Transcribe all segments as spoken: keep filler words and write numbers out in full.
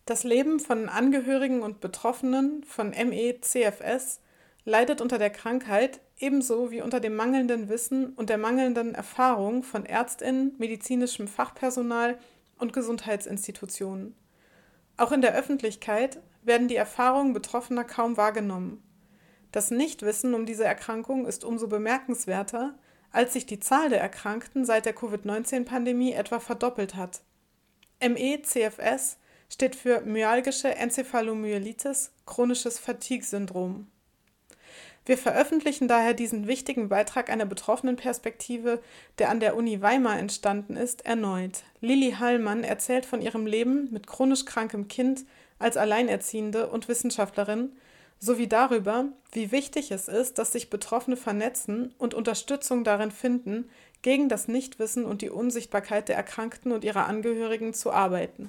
Das Leben von Angehörigen und Betroffenen von M E C F S leidet unter der Krankheit ebenso wie unter dem mangelnden Wissen und der mangelnden Erfahrung von ÄrztInnen, medizinischem Fachpersonal und Gesundheitsinstitutionen. Auch in der Öffentlichkeit werden die Erfahrungen Betroffener kaum wahrgenommen. Das Nichtwissen um diese Erkrankung ist umso bemerkenswerter, als sich die Zahl der Erkrankten seit der Covid neunzehn Pandemie etwa verdoppelt hat. M E C F S steht für myalgische Enzephalomyelitis, chronisches Fatigue-Syndrom. Wir veröffentlichen daher diesen wichtigen Beitrag einer Betroffenenperspektive, der an der Uni Weimar entstanden ist, erneut. Lilly Hallmann erzählt von ihrem Leben mit chronisch krankem Kind als Alleinerziehende und Wissenschaftlerin, sowie darüber, wie wichtig es ist, dass sich Betroffene vernetzen und Unterstützung darin finden, gegen das Nichtwissen und die Unsichtbarkeit der Erkrankten und ihrer Angehörigen zu arbeiten.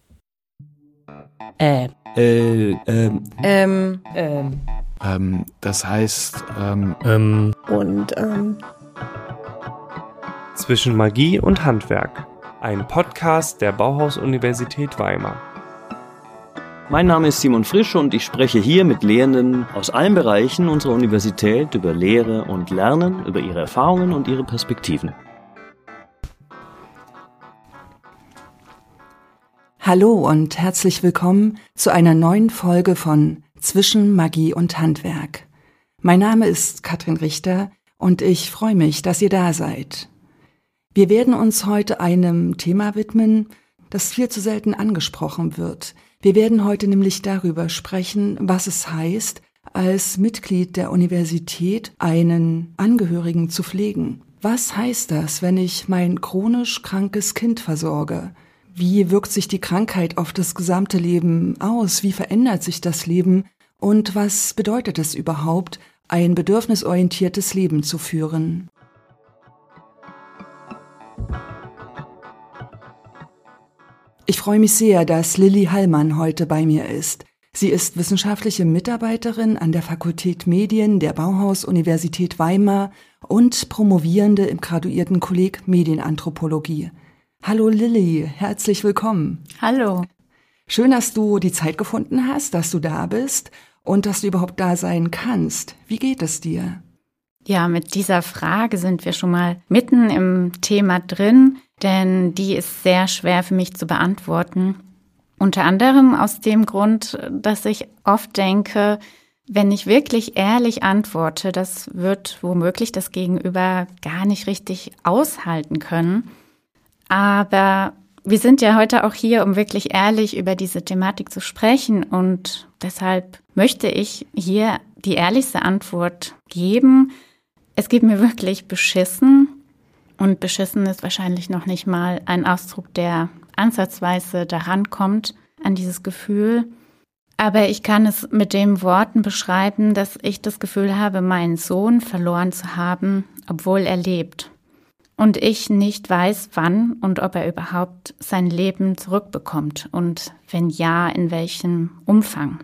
Äh. Äh, ähm. Ähm. Ähm. Ähm, das heißt, ähm. Ähm. Und, ähm. Zwischen Magie und Handwerk. Ein Podcast der Bauhaus-Universität Weimar. Mein Name ist Simon Frisch und ich spreche hier mit Lehrenden aus allen Bereichen unserer Universität über Lehre und Lernen, über ihre Erfahrungen und ihre Perspektiven. Hallo und herzlich willkommen zu einer neuen Folge von Zwischen Magie und Handwerk. Mein Name ist Katrin Richter und ich freue mich, dass ihr da seid. Wir werden uns heute einem Thema widmen, das viel zu selten angesprochen wird. Wir werden heute nämlich darüber sprechen, was es heißt, als Mitglied der Universität einen Angehörigen zu pflegen. Was heißt das, wenn ich mein chronisch krankes Kind versorge? Wie wirkt sich die Krankheit auf das gesamte Leben aus? Wie verändert sich das Leben? Und was bedeutet es überhaupt, ein bedürfnisorientiertes Leben zu führen? Ich freue mich sehr, dass Lilly Hallmann heute bei mir ist. Sie ist wissenschaftliche Mitarbeiterin an der Fakultät Medien der Bauhaus-Universität Weimar und Promovierende im Graduiertenkolleg Medienanthropologie. Hallo Lilly, herzlich willkommen. Hallo. Schön, dass du die Zeit gefunden hast, dass du da bist und dass du überhaupt da sein kannst. Wie geht es dir? Ja, mit dieser Frage sind wir schon mal mitten im Thema drin, denn die ist sehr schwer für mich zu beantworten. Unter anderem aus dem Grund, dass ich oft denke, wenn ich wirklich ehrlich antworte, das wird womöglich das Gegenüber gar nicht richtig aushalten können. Aber wir sind ja heute auch hier, um wirklich ehrlich über diese Thematik zu sprechen und deshalb möchte ich hier die ehrlichste Antwort geben. Es geht mir wirklich beschissen und beschissen ist wahrscheinlich noch nicht mal ein Ausdruck, der ansatzweise daran kommt an dieses Gefühl. Aber ich kann es mit den Worten beschreiben, dass ich das Gefühl habe, meinen Sohn verloren zu haben, obwohl er lebt. Und ich nicht weiß, wann und ob er überhaupt sein Leben zurückbekommt und wenn ja, in welchem Umfang.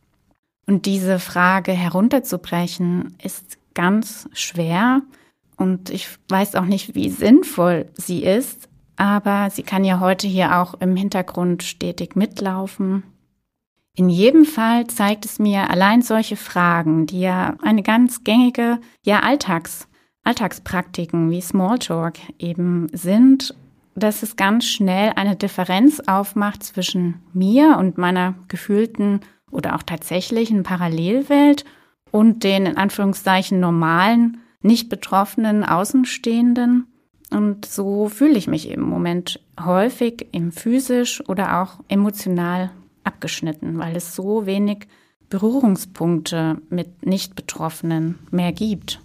Und diese Frage herunterzubrechen ist ganz schwer und ich weiß auch nicht, wie sinnvoll sie ist, aber sie kann ja heute hier auch im Hintergrund stetig mitlaufen. In jedem Fall zeigt es mir allein solche Fragen, die ja eine ganz gängige, ja Alltags Alltagspraktiken wie Smalltalk eben sind, dass es ganz schnell eine Differenz aufmacht zwischen mir und meiner gefühlten oder auch tatsächlichen Parallelwelt und den in Anführungszeichen normalen, nicht betroffenen Außenstehenden. Und so fühle ich mich im Moment häufig eben physisch oder auch emotional abgeschnitten, weil es so wenig Berührungspunkte mit Nicht-Betroffenen mehr gibt.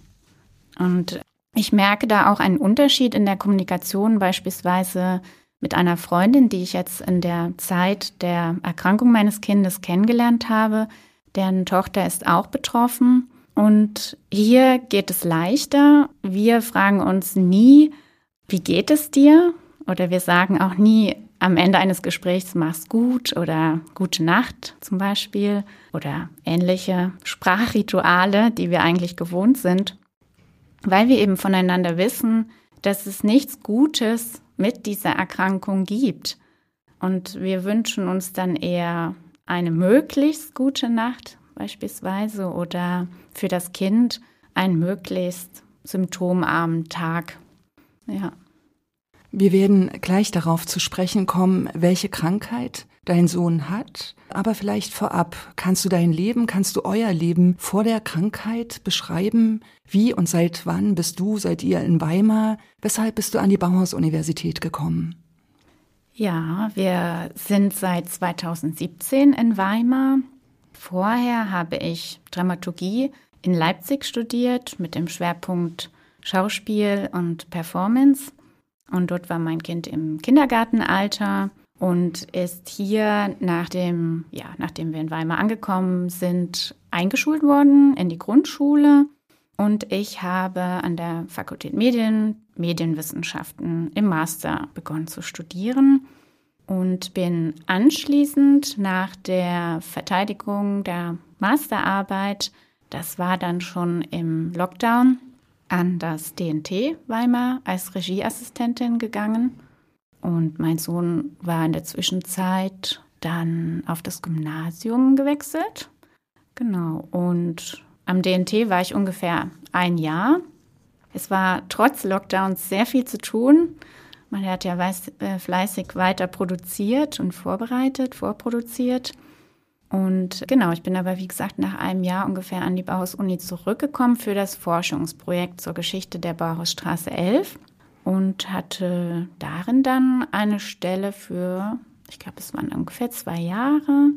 Und ich merke da auch einen Unterschied in der Kommunikation, beispielsweise mit einer Freundin, die ich jetzt in der Zeit der Erkrankung meines Kindes kennengelernt habe. Deren Tochter ist auch betroffen. Und hier geht es leichter. Wir fragen uns nie, wie geht es dir? Oder wir sagen auch nie am Ende eines Gesprächs, mach's gut oder gute Nacht zum Beispiel. Oder ähnliche Sprachrituale, die wir eigentlich gewohnt sind. Weil wir eben voneinander wissen, dass es nichts Gutes mit dieser Erkrankung gibt. Und wir wünschen uns dann eher eine möglichst gute Nacht beispielsweise oder für das Kind einen möglichst symptomarmen Tag. Ja. Wir werden gleich darauf zu sprechen kommen, welche Krankheit dein Sohn hat. Aber vielleicht vorab, kannst du dein Leben, kannst du euer Leben vor der Krankheit beschreiben? Wie und seit wann bist du, seid ihr in Weimar? Weshalb bist du an die Bauhaus-Universität gekommen? Ja, wir sind seit zweitausendsiebzehn in Weimar. Vorher habe ich Dramaturgie in Leipzig studiert mit dem Schwerpunkt Schauspiel und Performance. Und dort war mein Kind im Kindergartenalter und ist hier, nachdem, ja, nachdem wir in Weimar angekommen sind, eingeschult worden in die Grundschule. Und ich habe an der Fakultät Medien, Medienwissenschaften im Master begonnen zu studieren und bin anschließend nach der Verteidigung der Masterarbeit, das war dann schon im Lockdown, an das D N T Weimar als Regieassistentin gegangen. Und mein Sohn war in der Zwischenzeit dann auf das Gymnasium gewechselt. Genau, und am D N T war ich ungefähr ein Jahr. Es war trotz Lockdowns sehr viel zu tun. Man hat ja weiß, äh, fleißig weiter produziert und vorbereitet, vorproduziert. Und genau, ich bin aber, wie gesagt, nach einem Jahr ungefähr an die Bauhaus-Uni zurückgekommen für das Forschungsprojekt zur Geschichte der Bauhausstraße elf und hatte darin dann eine Stelle für, ich glaube, es waren ungefähr zwei Jahre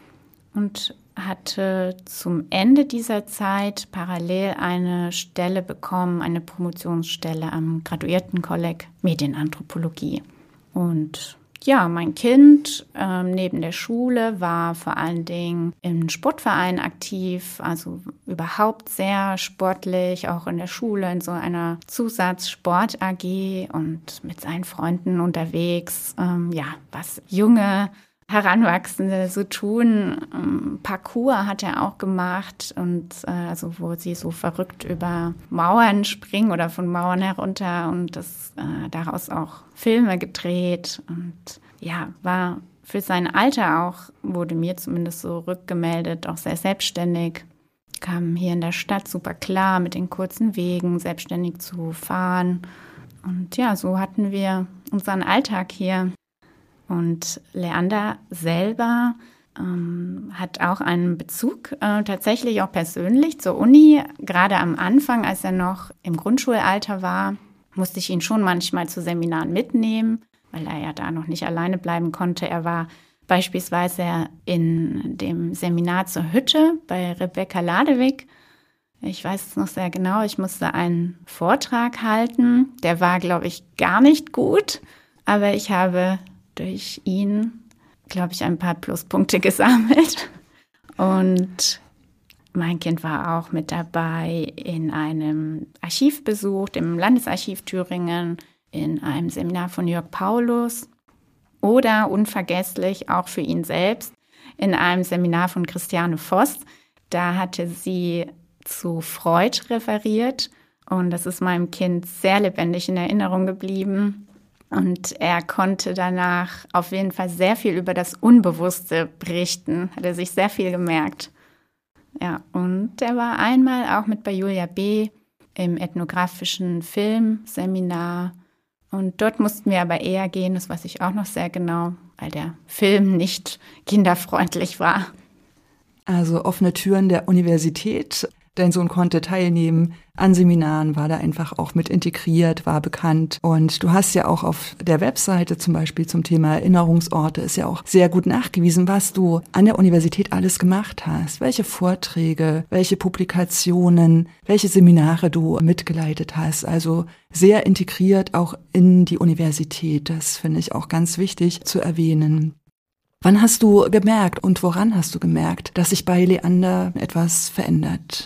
und hatte zum Ende dieser Zeit parallel eine Stelle bekommen, eine Promotionsstelle am Graduiertenkolleg Medienanthropologie. Und ja, mein Kind ähm, neben der Schule war vor allen Dingen im Sportverein aktiv, also überhaupt sehr sportlich, auch in der Schule in so einer Zusatzsport-A G und mit seinen Freunden unterwegs. Ähm, ja, was junge Heranwachsende so tun. Ähm, Parkour hat er auch gemacht und äh, also wo sie so verrückt über Mauern springen oder von Mauern herunter und das äh, daraus auch Filme gedreht und ja, war für sein Alter auch, wurde mir zumindest so rückgemeldet, auch sehr selbstständig. Kam hier in der Stadt super klar mit den kurzen Wegen, selbstständig zu fahren. Und ja, so hatten wir unseren Alltag hier. Und Leander selber ähm, hat auch einen Bezug, äh, tatsächlich auch persönlich zur Uni. Gerade am Anfang, als er noch im Grundschulalter war, musste ich ihn schon manchmal zu Seminaren mitnehmen, weil er ja da noch nicht alleine bleiben konnte. Er war beispielsweise in dem Seminar zur Hütte bei Rebecca Ladewig. Ich weiß es noch sehr genau, ich musste einen Vortrag halten. Der war, glaube ich, gar nicht gut, aber ich habe durch ihn, glaube ich, ein paar Pluspunkte gesammelt. Und mein Kind war auch mit dabei in einem Archivbesuch, dem Landesarchiv Thüringen, in einem Seminar von Jörg Paulus oder unvergesslich auch für ihn selbst in einem Seminar von Christiane Voss. Da hatte sie zu Freud referiert und das ist meinem Kind sehr lebendig in Erinnerung geblieben. Und er konnte danach auf jeden Fall sehr viel über das Unbewusste berichten, hat er sich sehr viel gemerkt. Ja, und er war einmal auch mit bei Julia B. im ethnografischen Filmseminar. Und dort mussten wir aber eher gehen, das weiß ich auch noch sehr genau, weil der Film nicht kinderfreundlich war. Also offene Türen der Universität. Dein Sohn konnte teilnehmen an Seminaren, war da einfach auch mit integriert, war bekannt. Und du hast ja auch auf der Webseite zum Beispiel zum Thema Erinnerungsorte ist ja auch sehr gut nachgewiesen, was du an der Universität alles gemacht hast. Welche Vorträge, welche Publikationen, welche Seminare du mitgeleitet hast. Also sehr integriert auch in die Universität. Das finde ich auch ganz wichtig zu erwähnen. Wann hast du gemerkt und woran hast du gemerkt, dass sich bei Leander etwas verändert?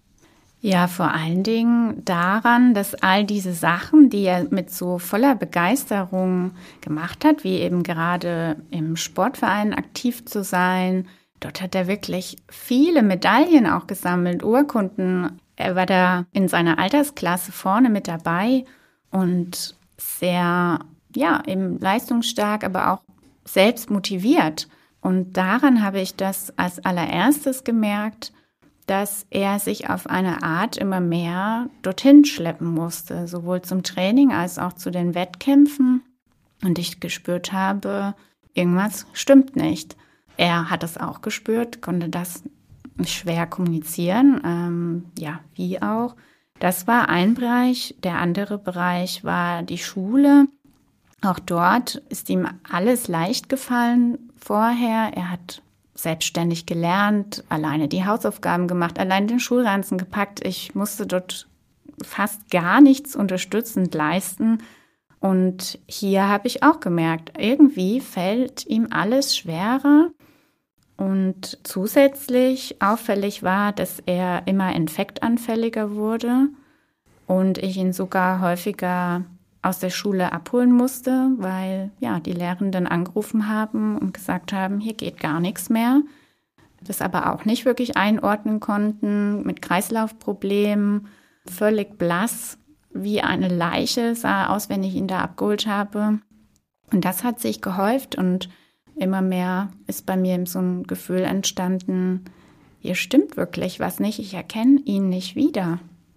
Ja, vor allen Dingen daran, dass all diese Sachen, die er mit so voller Begeisterung gemacht hat, wie eben gerade im Sportverein aktiv zu sein, dort hat er wirklich viele Medaillen auch gesammelt, Urkunden. Er war da in seiner Altersklasse vorne mit dabei und sehr, ja, eben leistungsstark, aber auch selbst motiviert. Und daran habe ich das als allererstes gemerkt, dass er sich auf eine Art immer mehr dorthin schleppen musste, sowohl zum Training als auch zu den Wettkämpfen. Und ich gespürt habe, irgendwas stimmt nicht. Er hat es auch gespürt, konnte das schwer kommunizieren, ähm, ja, wie auch. Das war ein Bereich. Der andere Bereich war die Schule. Auch dort ist ihm alles leicht gefallen vorher. Er hat selbstständig gelernt, alleine die Hausaufgaben gemacht, allein den Schulranzen gepackt. Ich musste dort fast gar nichts unterstützend leisten. Und hier habe ich auch gemerkt, irgendwie fällt ihm alles schwerer. Und zusätzlich auffällig war, dass er immer infektanfälliger wurde und ich ihn sogar häufiger aus der Schule abholen musste, weil ja die Lehrenden angerufen haben und gesagt haben, hier geht gar nichts mehr. Das aber auch nicht wirklich einordnen konnten, mit Kreislaufproblemen, völlig blass, wie eine Leiche sah er aus, wenn ich ihn da abgeholt habe. Und das hat sich gehäuft und immer mehr ist bei mir so ein Gefühl entstanden, hier stimmt wirklich was nicht, ich erkenne ihn nicht wieder.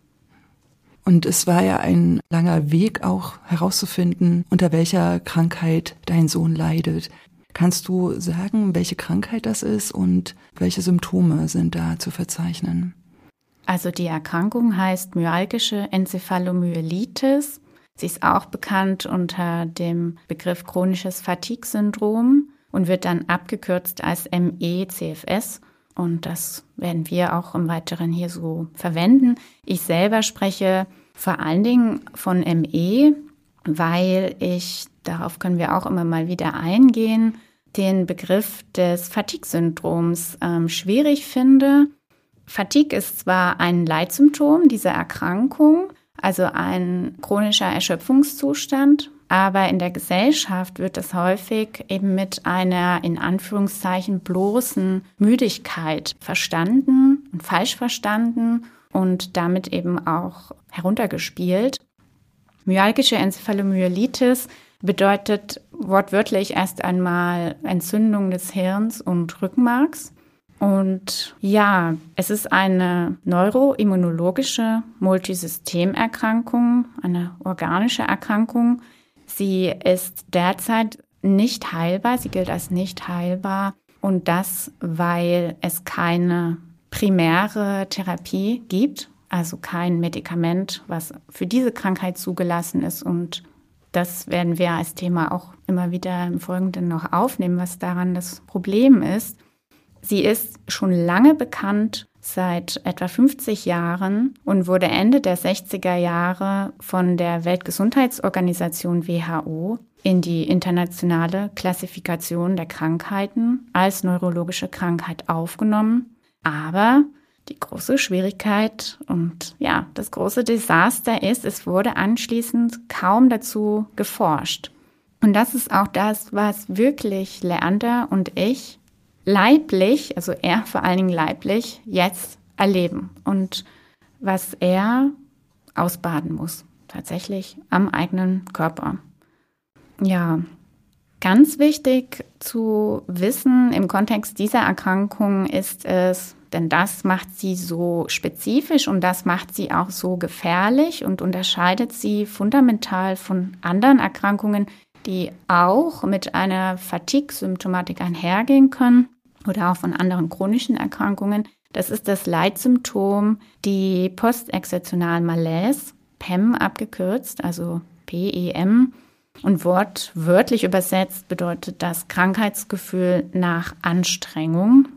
Und es war ja ein langer Weg auch herauszufinden, unter welcher Krankheit dein Sohn leidet. Kannst du sagen, welche Krankheit das ist und welche Symptome sind da zu verzeichnen? Also die Erkrankung heißt myalgische Enzephalomyelitis. Sie ist auch bekannt unter dem Begriff chronisches Fatigue-Syndrom und wird dann abgekürzt als M E C F S. Und das werden wir auch im Weiteren hier so verwenden. Ich selber spreche vor allen Dingen von M E, weil ich, darauf können wir auch immer mal wieder eingehen, den Begriff des Fatigue-Syndroms ähm, schwierig finde. Fatigue ist zwar ein Leitsymptom dieser Erkrankung, also ein chronischer Erschöpfungszustand, aber in der Gesellschaft wird das häufig eben mit einer in Anführungszeichen bloßen Müdigkeit verstanden und falsch verstanden und damit eben auch heruntergespielt. Myalgische Enzephalomyelitis bedeutet wortwörtlich erst einmal Entzündung des Hirns und Rückenmarks. Und ja, es ist eine neuroimmunologische Multisystemerkrankung, eine organische Erkrankung. Sie ist derzeit nicht heilbar, sie gilt als nicht heilbar und das, weil es keine primäre Therapie gibt, also kein Medikament, was für diese Krankheit zugelassen ist und das werden wir als Thema auch immer wieder im Folgenden noch aufnehmen, was daran das Problem ist. Sie ist schon lange bekannt, seit etwa fünfzig Jahren und wurde Ende der sechziger Jahre von der Weltgesundheitsorganisation W H O in die internationale Klassifikation der Krankheiten als neurologische Krankheit aufgenommen. Aber die große Schwierigkeit und ja, das große Desaster ist, es wurde anschließend kaum dazu geforscht. Und das ist auch das, was wirklich Leander und ich leiblich, also er vor allen Dingen leiblich, jetzt erleben und was er ausbaden muss, tatsächlich am eigenen Körper. Ja, ganz wichtig zu wissen im Kontext dieser Erkrankung ist es, denn das macht sie so spezifisch und das macht sie auch so gefährlich und unterscheidet sie fundamental von anderen Erkrankungen, die auch mit einer Fatigue-Symptomatik einhergehen können oder auch von anderen chronischen Erkrankungen. Das ist das Leitsymptom, die postexertionalen Malaise, P E M abgekürzt, also P E M. Und wortwörtlich übersetzt bedeutet das Krankheitsgefühl nach Anstrengung.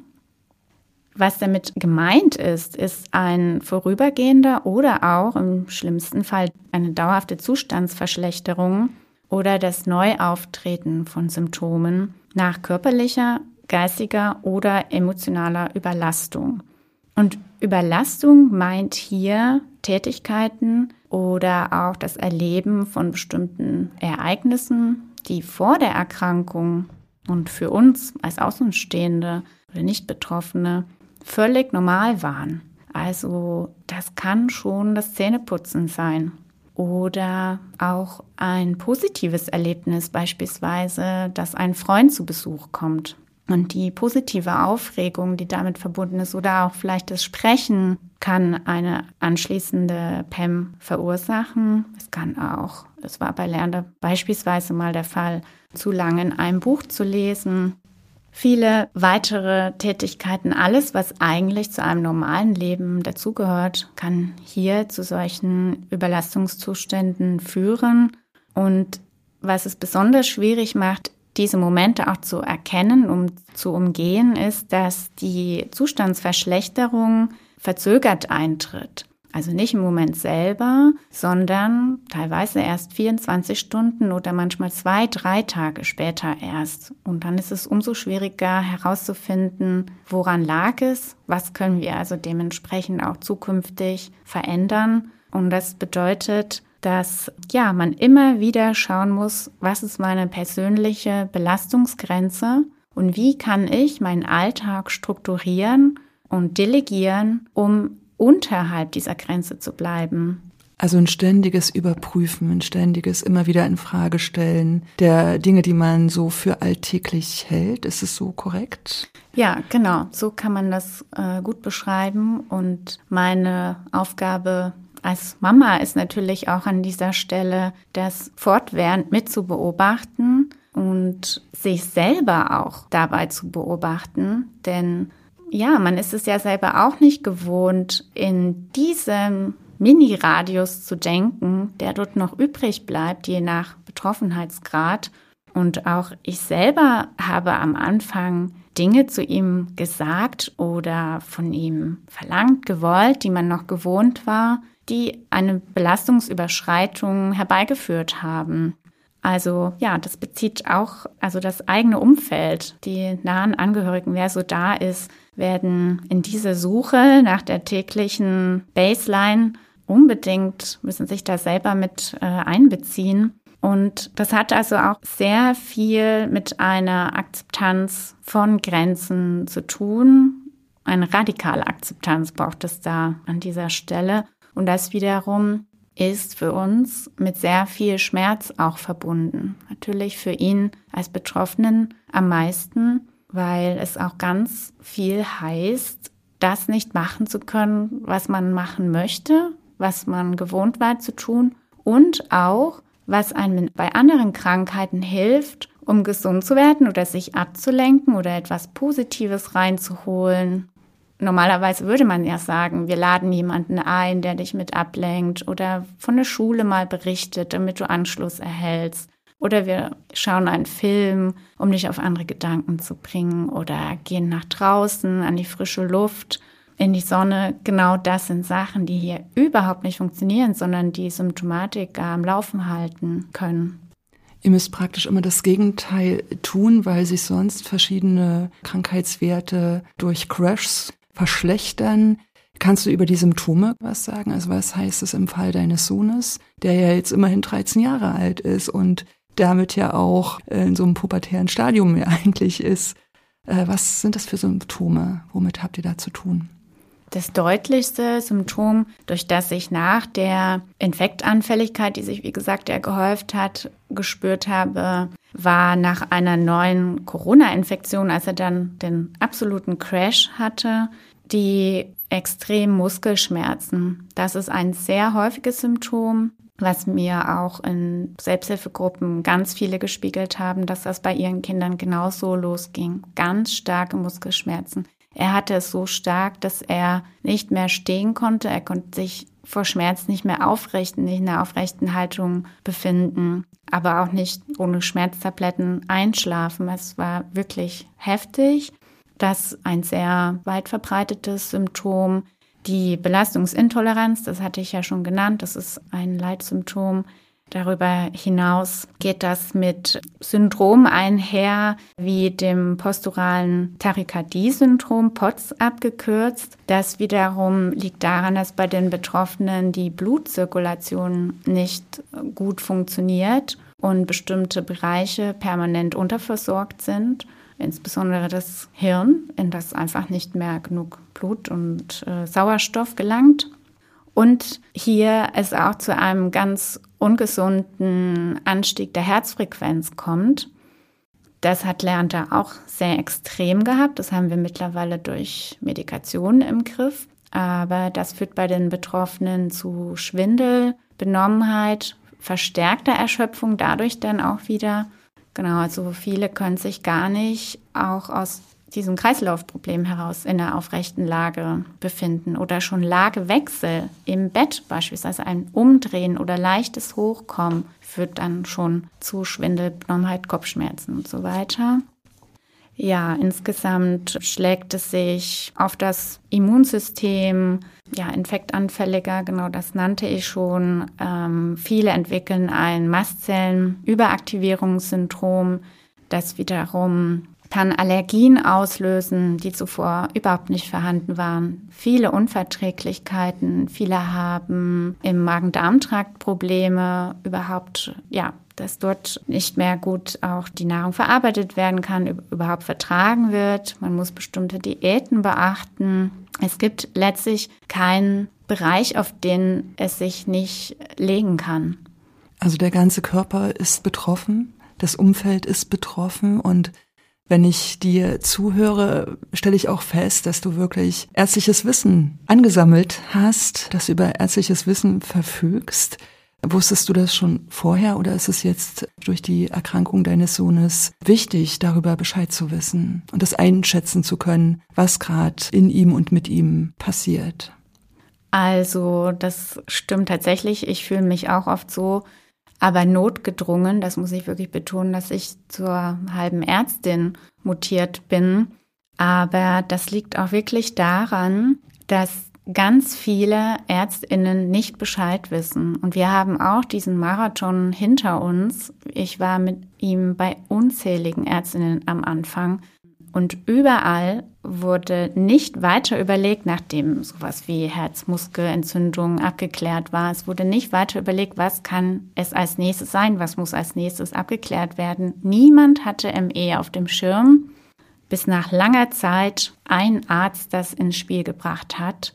Was damit gemeint ist, ist ein vorübergehender oder auch im schlimmsten Fall eine dauerhafte Zustandsverschlechterung oder das Neuauftreten von Symptomen nach körperlicher, geistiger oder emotionaler Überlastung. Und Überlastung meint hier Tätigkeiten oder auch das Erleben von bestimmten Ereignissen, die vor der Erkrankung und für uns als Außenstehende oder Nicht-Betroffene völlig normal waren. Also das kann schon das Zähneputzen sein oder auch ein positives Erlebnis, beispielsweise, dass ein Freund zu Besuch kommt. Und die positive Aufregung, die damit verbunden ist, oder auch vielleicht das Sprechen, kann eine anschließende P E M verursachen. Es kann auch, es war bei Lerner beispielsweise mal der Fall, zu lange in einem Buch zu lesen. Viele weitere Tätigkeiten, alles, was eigentlich zu einem normalen Leben dazugehört, kann hier zu solchen Überlastungszuständen führen. Und was es besonders schwierig macht, diese Momente auch zu erkennen, um zu umgehen, ist, dass die Zustandsverschlechterung verzögert eintritt. Also nicht im Moment selber, sondern teilweise erst vierundzwanzig Stunden oder manchmal zwei, drei Tage später erst. Und dann ist es umso schwieriger herauszufinden, woran lag es, was können wir also dementsprechend auch zukünftig verändern. Und das bedeutet, dass ja, man immer wieder schauen muss, was ist meine persönliche Belastungsgrenze und wie kann ich meinen Alltag strukturieren und delegieren, um unterhalb dieser Grenze zu bleiben. Also ein ständiges Überprüfen, ein ständiges immer wieder in Frage stellen der Dinge, die man so für alltäglich hält. Ist es so korrekt? Ja, genau. So kann man das äh, gut beschreiben. Und meine Aufgabe als Mama ist natürlich auch an dieser Stelle, das fortwährend mitzubeobachten und sich selber auch dabei zu beobachten. Denn ja, man ist es ja selber auch nicht gewohnt, in diesem Mini-Radius zu denken, der dort noch übrig bleibt, je nach Betroffenheitsgrad. Und auch ich selber habe am Anfang Dinge zu ihm gesagt oder von ihm verlangt, gewollt, die man noch gewohnt war, die eine Belastungsüberschreitung herbeigeführt haben. Also ja, das bezieht auch, also das eigene Umfeld, die nahen Angehörigen, wer so da ist, werden in diese Suche nach der täglichen Baseline unbedingt, müssen sich da selber mit äh, einbeziehen. Und das hat also auch sehr viel mit einer Akzeptanz von Grenzen zu tun. Eine radikale Akzeptanz braucht es da an dieser Stelle. Und das wiederum ist für uns mit sehr viel Schmerz auch verbunden. Natürlich für ihn als Betroffenen am meisten, weil es auch ganz viel heißt, das nicht machen zu können, was man machen möchte, was man gewohnt war zu tun und auch, was einem bei anderen Krankheiten hilft, um gesund zu werden oder sich abzulenken oder etwas Positives reinzuholen. Normalerweise würde man ja sagen, wir laden jemanden ein, der dich mit ablenkt oder von der Schule mal berichtet, damit du Anschluss erhältst. Oder wir schauen einen Film, um dich auf andere Gedanken zu bringen oder gehen nach draußen an die frische Luft, in die Sonne. Genau das sind Sachen, die hier überhaupt nicht funktionieren, sondern die Symptomatik am Laufen halten können. Ihr müsst praktisch immer das Gegenteil tun, weil sich sonst verschiedene Krankheitswerte durch Crashs verschlechtern. Kannst du über die Symptome was sagen? Also was heißt es im Fall deines Sohnes, der ja jetzt immerhin dreizehn Jahre alt ist und damit ja auch in so einem pubertären Stadium eigentlich ist. Was sind das für Symptome? Womit habt ihr da zu tun? Das deutlichste Symptom, durch das ich nach der Infektanfälligkeit, die sich, wie gesagt, ja gehäuft hat, gespürt habe, war nach einer neuen Corona-Infektion, als er dann den absoluten Crash hatte, die extremen Muskelschmerzen. Das ist ein sehr häufiges Symptom, was mir auch in Selbsthilfegruppen ganz viele gespiegelt haben, dass das bei ihren Kindern genauso losging. Ganz starke Muskelschmerzen. Er hatte es so stark, dass er nicht mehr stehen konnte. Er konnte sich vor Schmerz nicht mehr aufrichten, nicht in einer aufrechten Haltung befinden, aber auch nicht ohne Schmerztabletten einschlafen. Es war wirklich heftig. Das ist ein sehr weit verbreitetes Symptom. Die Belastungsintoleranz, das hatte ich ja schon genannt, das ist ein Leitsymptom. Darüber hinaus geht das mit Syndrom einher, wie dem posturalen Tachykardie-Syndrom, P O T S abgekürzt. Das wiederum liegt daran, dass bei den Betroffenen die Blutzirkulation nicht gut funktioniert und bestimmte Bereiche permanent unterversorgt sind, insbesondere das Hirn, in das einfach nicht mehr genug Blut und äh, Sauerstoff gelangt. Und hier es auch zu einem ganz ungesunden Anstieg der Herzfrequenz kommt. Das hat Leander auch sehr extrem gehabt. Das haben wir mittlerweile durch Medikationen im Griff. Aber das führt bei den Betroffenen zu Schwindel, Benommenheit, verstärkter Erschöpfung, dadurch dann auch wieder. Genau, also viele können sich gar nicht auch aus diesem Kreislaufproblem heraus in der aufrechten Lage befinden oder schon Lagewechsel im Bett, beispielsweise ein Umdrehen oder leichtes Hochkommen, führt dann schon zu Schwindel, Benommenheit, Kopfschmerzen und so weiter. Ja, insgesamt schlägt es sich auf das Immunsystem, ja, infektanfälliger, genau das nannte ich schon. Ähm, viele entwickeln ein Mastzellenüberaktivierungssyndrom, das wiederum kann Allergien auslösen, die zuvor überhaupt nicht vorhanden waren. Viele Unverträglichkeiten, viele haben im Magen-Darm-Trakt Probleme, überhaupt, ja, dass dort nicht mehr gut auch die Nahrung verarbeitet werden kann, überhaupt vertragen wird. Man muss bestimmte Diäten beachten. Es gibt letztlich keinen Bereich, auf den es sich nicht legen kann. Also der ganze Körper ist betroffen, das Umfeld ist betroffen und wenn ich dir zuhöre, stelle ich auch fest, dass du wirklich ärztliches Wissen angesammelt hast, dass du über ärztliches Wissen verfügst. Wusstest du das schon vorher oder ist es jetzt durch die Erkrankung deines Sohnes wichtig, darüber Bescheid zu wissen und das einschätzen zu können, was gerade in ihm und mit ihm passiert? Also das stimmt tatsächlich. Ich fühle mich auch oft so, aber notgedrungen, das muss ich wirklich betonen, dass ich zur halben Ärztin mutiert bin. Aber das liegt auch wirklich daran, dass ganz viele ÄrztInnen nicht Bescheid wissen. Und wir haben auch diesen Marathon hinter uns. Ich war mit ihm bei unzähligen ÄrztInnen am Anfang. Und überall wurde nicht weiter überlegt, nachdem sowas wie Herzmuskelentzündung abgeklärt war. Es wurde nicht weiter überlegt, was kann es als nächstes sein, was muss als nächstes abgeklärt werden. Niemand hatte M E auf dem Schirm, bis nach langer Zeit ein Arzt das ins Spiel gebracht hat.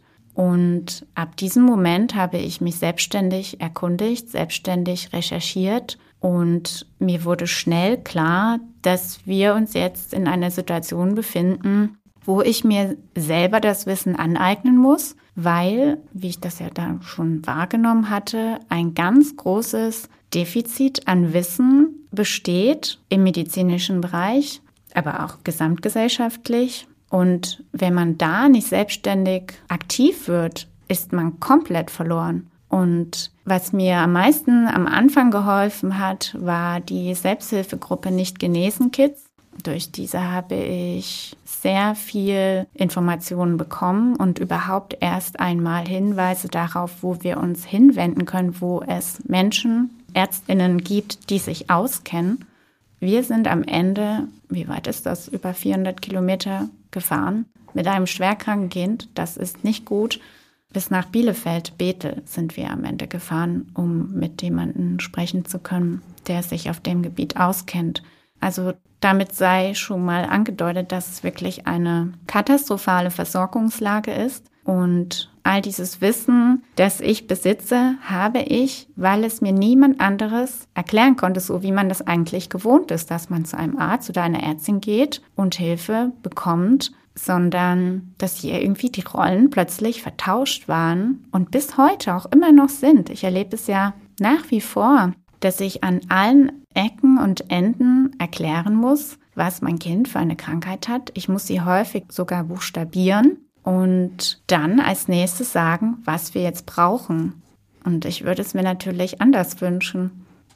Und ab diesem Moment habe ich mich selbstständig erkundigt, selbstständig recherchiert. Und mir wurde schnell klar, dass wir uns jetzt in einer Situation befinden, wo ich mir selber das Wissen aneignen muss, weil, wie ich das ja da schon wahrgenommen hatte, ein ganz großes Defizit an Wissen besteht im medizinischen Bereich, aber auch gesamtgesellschaftlich. Und wenn man da nicht selbstständig aktiv wird, ist man komplett verloren. Und was mir am meisten am Anfang geholfen hat, war die Selbsthilfegruppe Nicht genesen Kids. Durch diese habe ich sehr viel Informationen bekommen und überhaupt erst einmal Hinweise darauf, wo wir uns hinwenden können, wo es Menschen, ÄrztInnen gibt, die sich auskennen. Wir sind am Ende, wie weit ist das, über vierhundert Kilometer gefahren mit einem schwerkranken Kind. Das ist nicht gut. Bis nach Bielefeld, Bethel, sind wir am Ende gefahren, um mit jemandem sprechen zu können, der sich auf dem Gebiet auskennt. Also damit sei schon mal angedeutet, dass es wirklich eine katastrophale Versorgungslage ist. Und all dieses Wissen, das ich besitze, habe ich, weil es mir niemand anderes erklären konnte, so wie man das eigentlich gewohnt ist, dass man zu einem Arzt oder einer Ärztin geht und Hilfe bekommt, sondern dass hier irgendwie die Rollen plötzlich vertauscht waren und bis heute auch immer noch sind. Ich erlebe es ja nach wie vor, dass ich an allen Ecken und Enden erklären muss, was mein Kind für eine Krankheit hat. Ich muss sie häufig sogar buchstabieren und dann als nächstes sagen, was wir jetzt brauchen. Und ich würde es mir natürlich anders wünschen.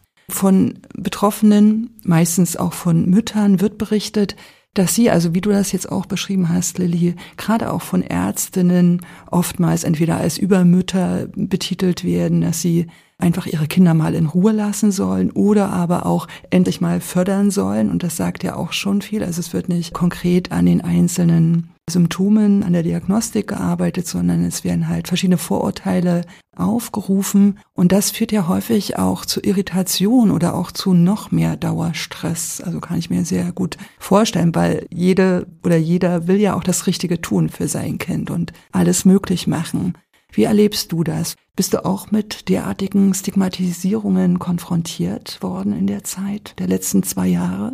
Von Betroffenen, meistens auch von Müttern, wird berichtet, dass sie, also wie du das jetzt auch beschrieben hast, Lilly, gerade auch von Ärztinnen oftmals entweder als Übermütter betitelt werden, dass sie einfach ihre Kinder mal in Ruhe lassen sollen oder aber auch endlich mal fördern sollen. Und das sagt ja auch schon viel. Also es wird nicht konkret an den einzelnen Symptomen, an der Diagnostik gearbeitet, sondern es werden halt verschiedene Vorurteile aufgerufen. Und das führt ja häufig auch zu Irritation oder auch zu noch mehr Dauerstress. Also kann ich mir sehr gut vorstellen, weil jede oder jeder will ja auch das Richtige tun für sein Kind und alles möglich machen. Wie erlebst du das? Bist du auch mit derartigen Stigmatisierungen konfrontiert worden in der Zeit der letzten zwei Jahre?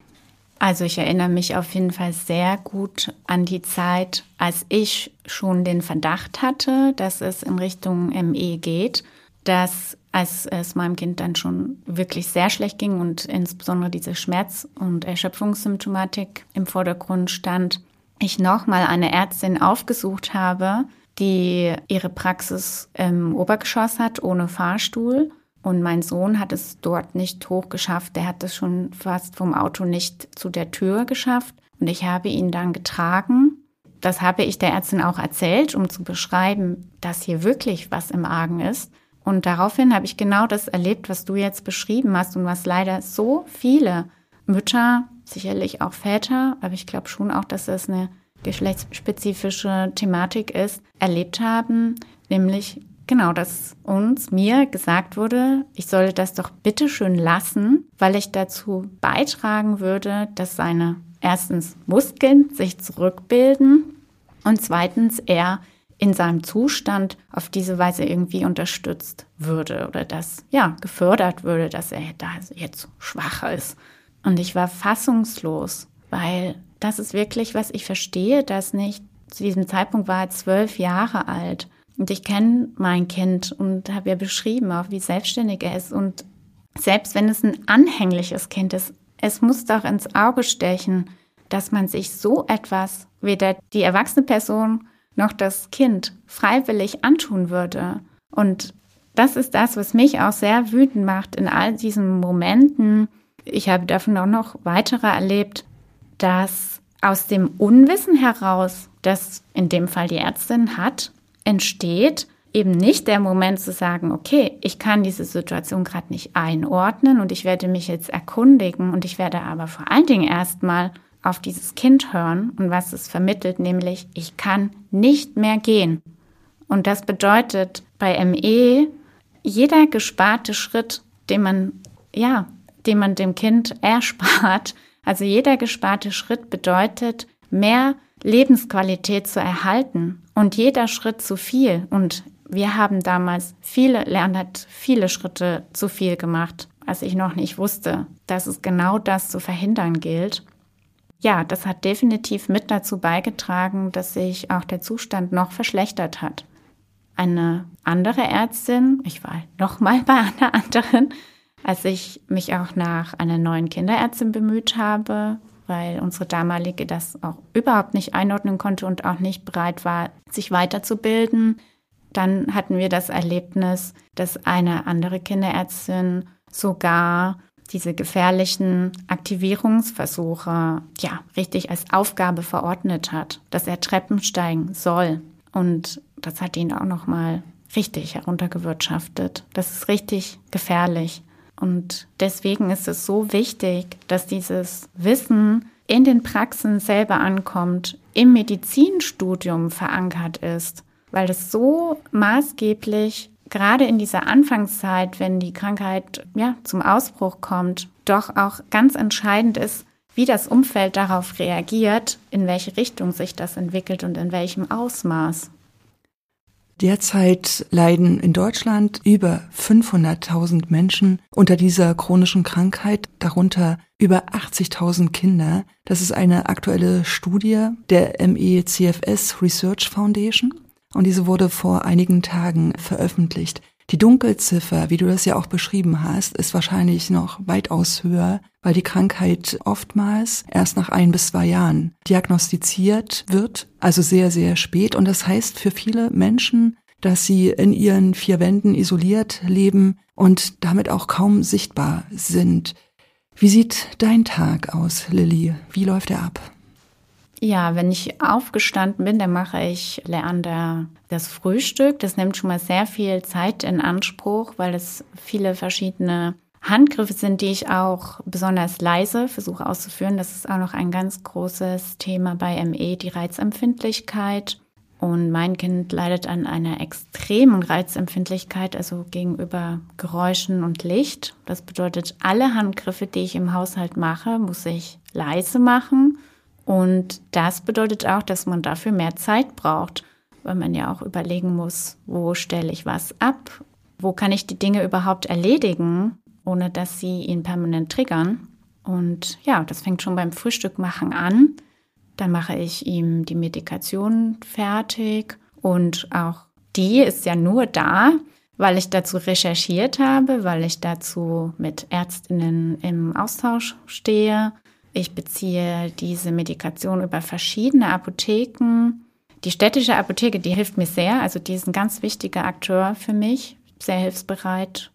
Also ich erinnere mich auf jeden Fall sehr gut an die Zeit, als ich schon den Verdacht hatte, dass es in Richtung M E geht, dass als es meinem Kind dann schon wirklich sehr schlecht ging und insbesondere diese Schmerz- und Erschöpfungssymptomatik im Vordergrund stand, ich nochmal eine Ärztin aufgesucht habe, die ihre Praxis im Obergeschoss hat, ohne Fahrstuhl. Und mein Sohn hat es dort nicht hochgeschafft. Der hat es schon fast vom Auto nicht zu der Tür geschafft. Und ich habe ihn dann getragen. Das habe ich der Ärztin auch erzählt, um zu beschreiben, dass hier wirklich was im Argen ist. Und daraufhin habe ich genau das erlebt, was du jetzt beschrieben hast und was leider so viele Mütter, sicherlich auch Väter, aber ich glaube schon auch, dass das eine geschlechtsspezifische Thematik ist, erlebt haben, nämlich genau, dass uns, mir gesagt wurde, ich solle das doch bitte schön lassen, weil ich dazu beitragen würde, dass seine erstens Muskeln sich zurückbilden und zweitens er in seinem Zustand auf diese Weise irgendwie unterstützt würde oder dass, ja, gefördert würde, dass er da jetzt schwach ist. Und ich war fassungslos, weil das ist wirklich, was ich verstehe, das nicht. Zu diesem Zeitpunkt war er zwölf Jahre alt. Und ich kenne mein Kind und habe ja beschrieben, auch wie selbstständig er ist. Und selbst wenn es ein anhängliches Kind ist, es muss doch ins Auge stechen, dass man sich so etwas, weder die erwachsene Person noch das Kind, freiwillig antun würde. Und das ist das, was mich auch sehr wütend macht in all diesen Momenten. Ich habe davon auch noch weitere erlebt, dass aus dem Unwissen heraus, das in dem Fall die Ärztin hat, entsteht eben nicht der Moment zu sagen, okay, ich kann diese Situation gerade nicht einordnen und ich werde mich jetzt erkundigen und ich werde aber vor allen Dingen erstmal auf dieses Kind hören und was es vermittelt, nämlich ich kann nicht mehr gehen. Und das bedeutet bei M E, jeder gesparte Schritt, den man, ja, den man dem Kind erspart, also jeder gesparte Schritt bedeutet, mehr Lebensqualität zu erhalten und jeder Schritt zu viel. Und wir haben damals viele, Leon hat viele Schritte zu viel gemacht, als ich noch nicht wusste, dass es genau das zu verhindern gilt. Ja, das hat definitiv mit dazu beigetragen, dass sich auch der Zustand noch verschlechtert hat. Eine andere Ärztin, ich war nochmal bei einer anderen, als ich mich auch nach einer neuen Kinderärztin bemüht habe, weil unsere damalige das auch überhaupt nicht einordnen konnte und auch nicht bereit war, sich weiterzubilden. Dann hatten wir das Erlebnis, dass eine andere Kinderärztin sogar diese gefährlichen Aktivierungsversuche ja richtig als Aufgabe verordnet hat, dass er Treppen steigen soll. Und das hat ihn auch nochmal richtig heruntergewirtschaftet. Das ist richtig gefährlich. Und deswegen ist es so wichtig, dass dieses Wissen in den Praxen selber ankommt, im Medizinstudium verankert ist, weil es so maßgeblich, gerade in dieser Anfangszeit, wenn die Krankheit ja, zum Ausbruch kommt, doch auch ganz entscheidend ist, wie das Umfeld darauf reagiert, in welche Richtung sich das entwickelt und in welchem Ausmaß. Derzeit leiden in Deutschland über fünfhunderttausend Menschen unter dieser chronischen Krankheit, darunter über achtzigtausend Kinder. Das ist eine aktuelle Studie der M E C F S Research Foundation und diese wurde vor einigen Tagen veröffentlicht. Die Dunkelziffer, wie du das ja auch beschrieben hast, ist wahrscheinlich noch weitaus höher, weil die Krankheit oftmals erst nach ein bis zwei Jahren diagnostiziert wird, also sehr, sehr spät. Und das heißt für viele Menschen, dass sie in ihren vier Wänden isoliert leben und damit auch kaum sichtbar sind. Wie sieht dein Tag aus, Lilly? Wie läuft er ab? Ja, wenn ich aufgestanden bin, dann mache ich Leander das Frühstück. Das nimmt schon mal sehr viel Zeit in Anspruch, weil es viele verschiedene Handgriffe sind, die ich auch besonders leise versuche auszuführen. Das ist auch noch ein ganz großes Thema bei M E, die Reizempfindlichkeit. Und mein Kind leidet an einer extremen Reizempfindlichkeit, also gegenüber Geräuschen und Licht. Das bedeutet, alle Handgriffe, die ich im Haushalt mache, muss ich leise machen. Und das bedeutet auch, dass man dafür mehr Zeit braucht. weil man ja auch überlegen muss, wo stelle ich was ab, wo kann ich die Dinge überhaupt erledigen, ohne dass sie ihn permanent triggern. Und ja, das fängt schon beim Frühstückmachen an. Dann mache ich ihm die Medikation fertig und auch die ist ja nur da, weil ich dazu recherchiert habe, weil ich dazu mit Ärztinnen im Austausch stehe. Ich beziehe diese Medikation über verschiedene Apotheken. Die städtische Apotheke, die hilft mir sehr. Also die ist ein ganz wichtiger Akteur für mich, sehr hilfsbereit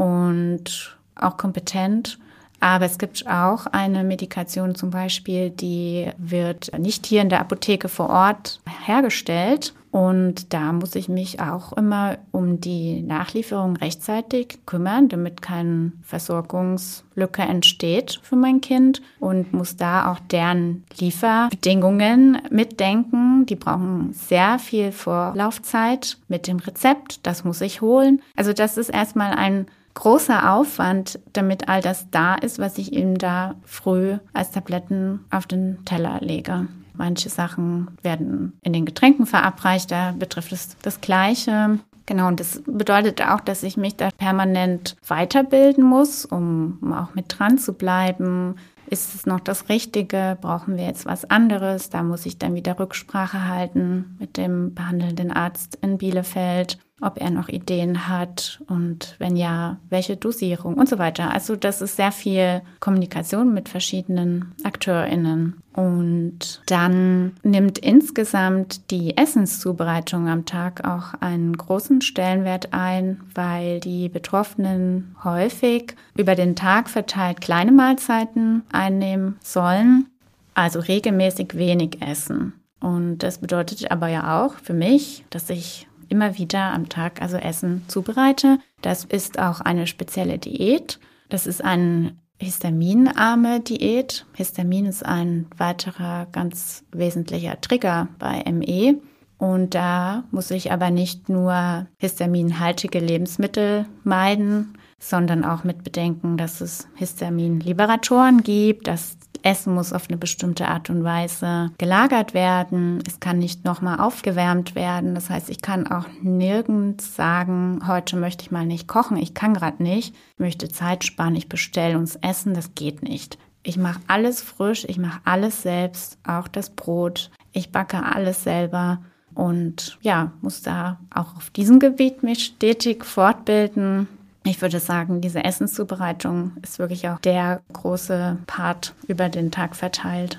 und auch kompetent. Aber es gibt auch eine Medikation zum Beispiel, die wird nicht hier in der Apotheke vor Ort hergestellt. Und da muss ich mich auch immer um die Nachlieferung rechtzeitig kümmern, damit keine Versorgungslücke entsteht für mein Kind. Und muss da auch deren Lieferbedingungen mitdenken. Die brauchen sehr viel Vorlaufzeit mit dem Rezept. Das muss ich holen. Also das ist erstmal ein großer Aufwand, damit all das da ist, was ich ihm da früh als Tabletten auf den Teller lege. Manche Sachen werden in den Getränken verabreicht, da betrifft es das Gleiche. Genau, und das bedeutet auch, dass ich mich da permanent weiterbilden muss, um auch mit dran zu bleiben. Ist es noch das Richtige? Brauchen wir jetzt was anderes? Da muss ich dann wieder Rücksprache halten mit dem behandelnden Arzt in Bielefeld, ob er noch Ideen hat und wenn ja, welche Dosierung und so weiter. Also das ist sehr viel Kommunikation mit verschiedenen AkteurInnen. Und dann nimmt insgesamt die Essenszubereitung am Tag auch einen großen Stellenwert ein, weil die Betroffenen häufig über den Tag verteilt kleine Mahlzeiten einnehmen sollen, also regelmäßig wenig essen. Und das bedeutet aber ja auch für mich, dass ich immer wieder am Tag also Essen zubereite. Das ist auch eine spezielle Diät. Das ist eine histaminarme Diät. Histamin ist ein weiterer ganz wesentlicher Trigger bei M E. Und da muss ich aber nicht nur histaminhaltige Lebensmittel meiden, sondern auch mit bedenken, dass es Histaminliberatoren gibt. Das Essen muss auf eine bestimmte Art und Weise gelagert werden. Es kann nicht nochmal aufgewärmt werden. Das heißt, ich kann auch nirgends sagen, heute möchte ich mal nicht kochen. Ich kann gerade nicht. Ich möchte Zeit sparen. Ich bestelle uns Essen. Das geht nicht. Ich mache alles frisch. Ich mache alles selbst. Auch das Brot. Ich backe alles selber. Und ja, muss da auch auf diesem Gebiet mich stetig fortbilden. Ich würde sagen, diese Essenszubereitung ist wirklich auch der große Part über den Tag verteilt.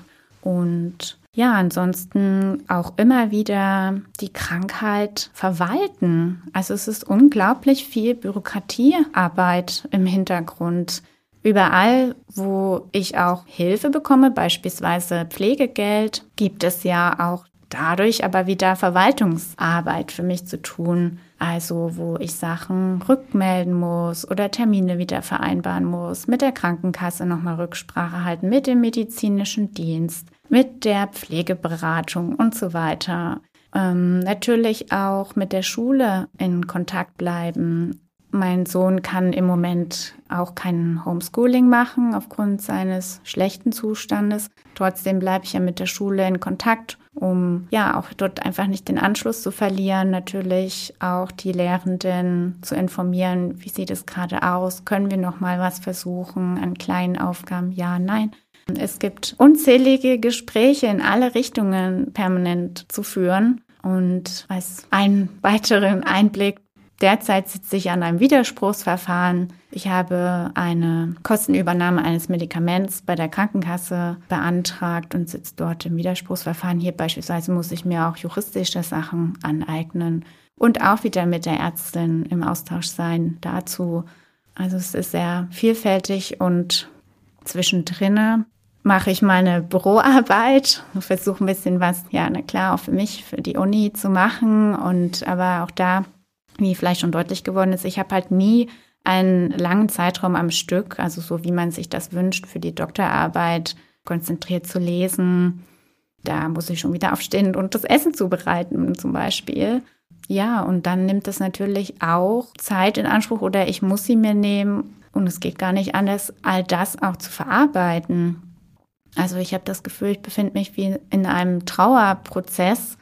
Und ja, ansonsten auch immer wieder die Krankheit verwalten. Also es ist unglaublich viel Bürokratiearbeit im Hintergrund. Überall, wo ich auch Hilfe bekomme, beispielsweise Pflegegeld, gibt es ja auch dadurch aber wieder Verwaltungsarbeit für mich zu tun. Also wo ich Sachen rückmelden muss oder Termine wieder vereinbaren muss, mit der Krankenkasse nochmal Rücksprache halten, mit dem medizinischen Dienst, mit der Pflegeberatung und so weiter. Ähm, natürlich auch mit der Schule in Kontakt bleiben. Mein Sohn kann im Moment auch kein Homeschooling machen aufgrund seines schlechten Zustandes. Trotzdem bleibe ich ja mit der Schule in Kontakt, um ja auch dort einfach nicht den Anschluss zu verlieren. Natürlich auch die Lehrenden zu informieren, wie sieht es gerade aus? Können wir noch mal was versuchen an kleinen Aufgaben? Ja, nein. Es gibt unzählige Gespräche in alle Richtungen permanent zu führen. Und als einen weiteren Einblick: Derzeit sitze ich an einem Widerspruchsverfahren. Ich habe eine Kostenübernahme eines Medikaments bei der Krankenkasse beantragt und sitze dort im Widerspruchsverfahren. Hier beispielsweise muss ich mir auch juristische Sachen aneignen und auch wieder mit der Ärztin im Austausch sein dazu. Also es ist sehr vielfältig und zwischendrin mache ich meine Büroarbeit und versuche ein bisschen was, ja, na klar, auch für mich, für die Uni zu machen. Und aber auch da, wie vielleicht schon deutlich geworden ist, ich habe halt nie einen langen Zeitraum am Stück, also so wie man sich das wünscht, für die Doktorarbeit konzentriert zu lesen. Da muss ich schon wieder aufstehen und das Essen zubereiten zum Beispiel. Ja, und dann nimmt es natürlich auch Zeit in Anspruch oder ich muss sie mir nehmen und es geht gar nicht anders, all das auch zu verarbeiten. Also ich habe das Gefühl, ich befinde mich wie in einem Trauerprozess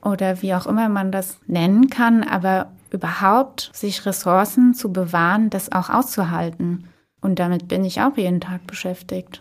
oder wie auch immer man das nennen kann, aber überhaupt sich Ressourcen zu bewahren, das auch auszuhalten. Und damit bin ich auch jeden Tag beschäftigt.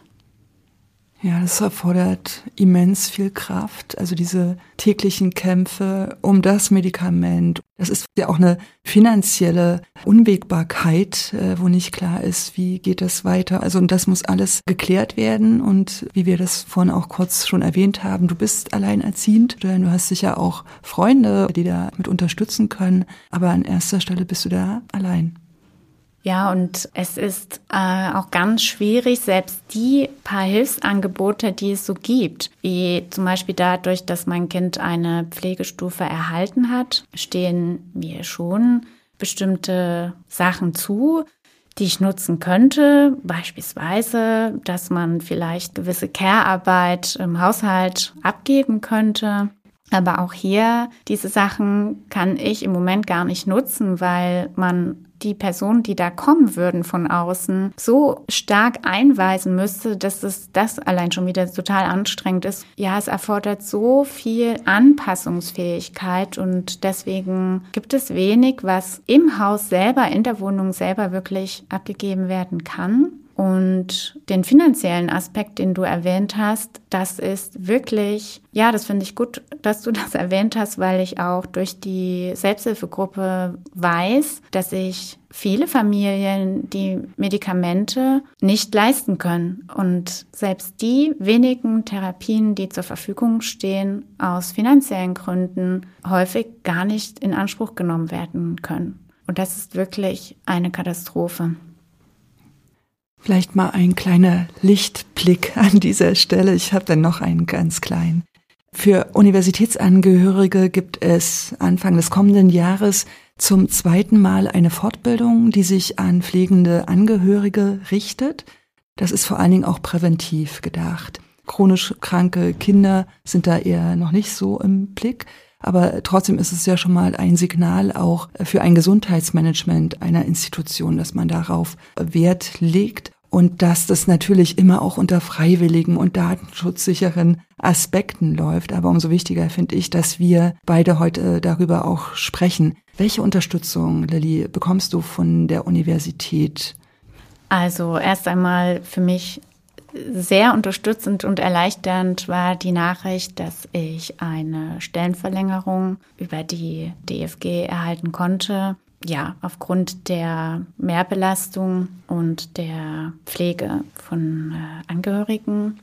Ja, das erfordert immens viel Kraft, also diese täglichen Kämpfe um das Medikament. Das ist ja auch eine finanzielle Unwägbarkeit, wo nicht klar ist, wie geht das weiter. Also und das muss alles geklärt werden und wie wir das vorhin auch kurz schon erwähnt haben, du bist alleinerziehend, du hast sicher auch Freunde, die da mit unterstützen können, aber an erster Stelle bist du da allein. Ja, und es ist äh, auch ganz schwierig, selbst die paar Hilfsangebote, die es so gibt, wie zum Beispiel dadurch, dass mein Kind eine Pflegestufe erhalten hat, stehen mir schon bestimmte Sachen zu, die ich nutzen könnte. Beispielsweise, dass man vielleicht gewisse Care-Arbeit im Haushalt abgeben könnte. Aber auch hier, diese Sachen kann ich im Moment gar nicht nutzen, weil man die Personen, die da kommen würden von außen, so stark einweisen müsste, dass es das allein schon wieder total anstrengend ist. Ja, es erfordert so viel Anpassungsfähigkeit und deswegen gibt es wenig, was im Haus selber, in der Wohnung selber wirklich abgegeben werden kann. Und den finanziellen Aspekt, den du erwähnt hast, das ist wirklich, ja, das finde ich gut, dass du das erwähnt hast, weil ich auch durch die Selbsthilfegruppe weiß, dass sich viele Familien die Medikamente nicht leisten können. Und selbst die wenigen Therapien, die zur Verfügung stehen, aus finanziellen Gründen häufig gar nicht in Anspruch genommen werden können. Und das ist wirklich eine Katastrophe. Vielleicht mal ein kleiner Lichtblick an dieser Stelle. Ich habe dann noch einen ganz kleinen. Für Universitätsangehörige gibt es Anfang des kommenden Jahres zum zweiten Mal eine Fortbildung, die sich an pflegende Angehörige richtet. Das ist vor allen Dingen auch präventiv gedacht. Chronisch kranke Kinder sind da eher noch nicht so im Blick. Aber trotzdem ist es ja schon mal ein Signal auch für ein Gesundheitsmanagement einer Institution, dass man darauf Wert legt und dass das natürlich immer auch unter freiwilligen und datenschutzsicheren Aspekten läuft. Aber umso wichtiger finde ich, dass wir beide heute darüber auch sprechen. Welche Unterstützung, Lilly, bekommst du von der Universität? Also erst einmal für mich sehr unterstützend und erleichternd war die Nachricht, dass ich eine Stellenverlängerung über die D F G erhalten konnte. Ja, aufgrund der Mehrbelastung und der Pflege von äh, Angehörigen.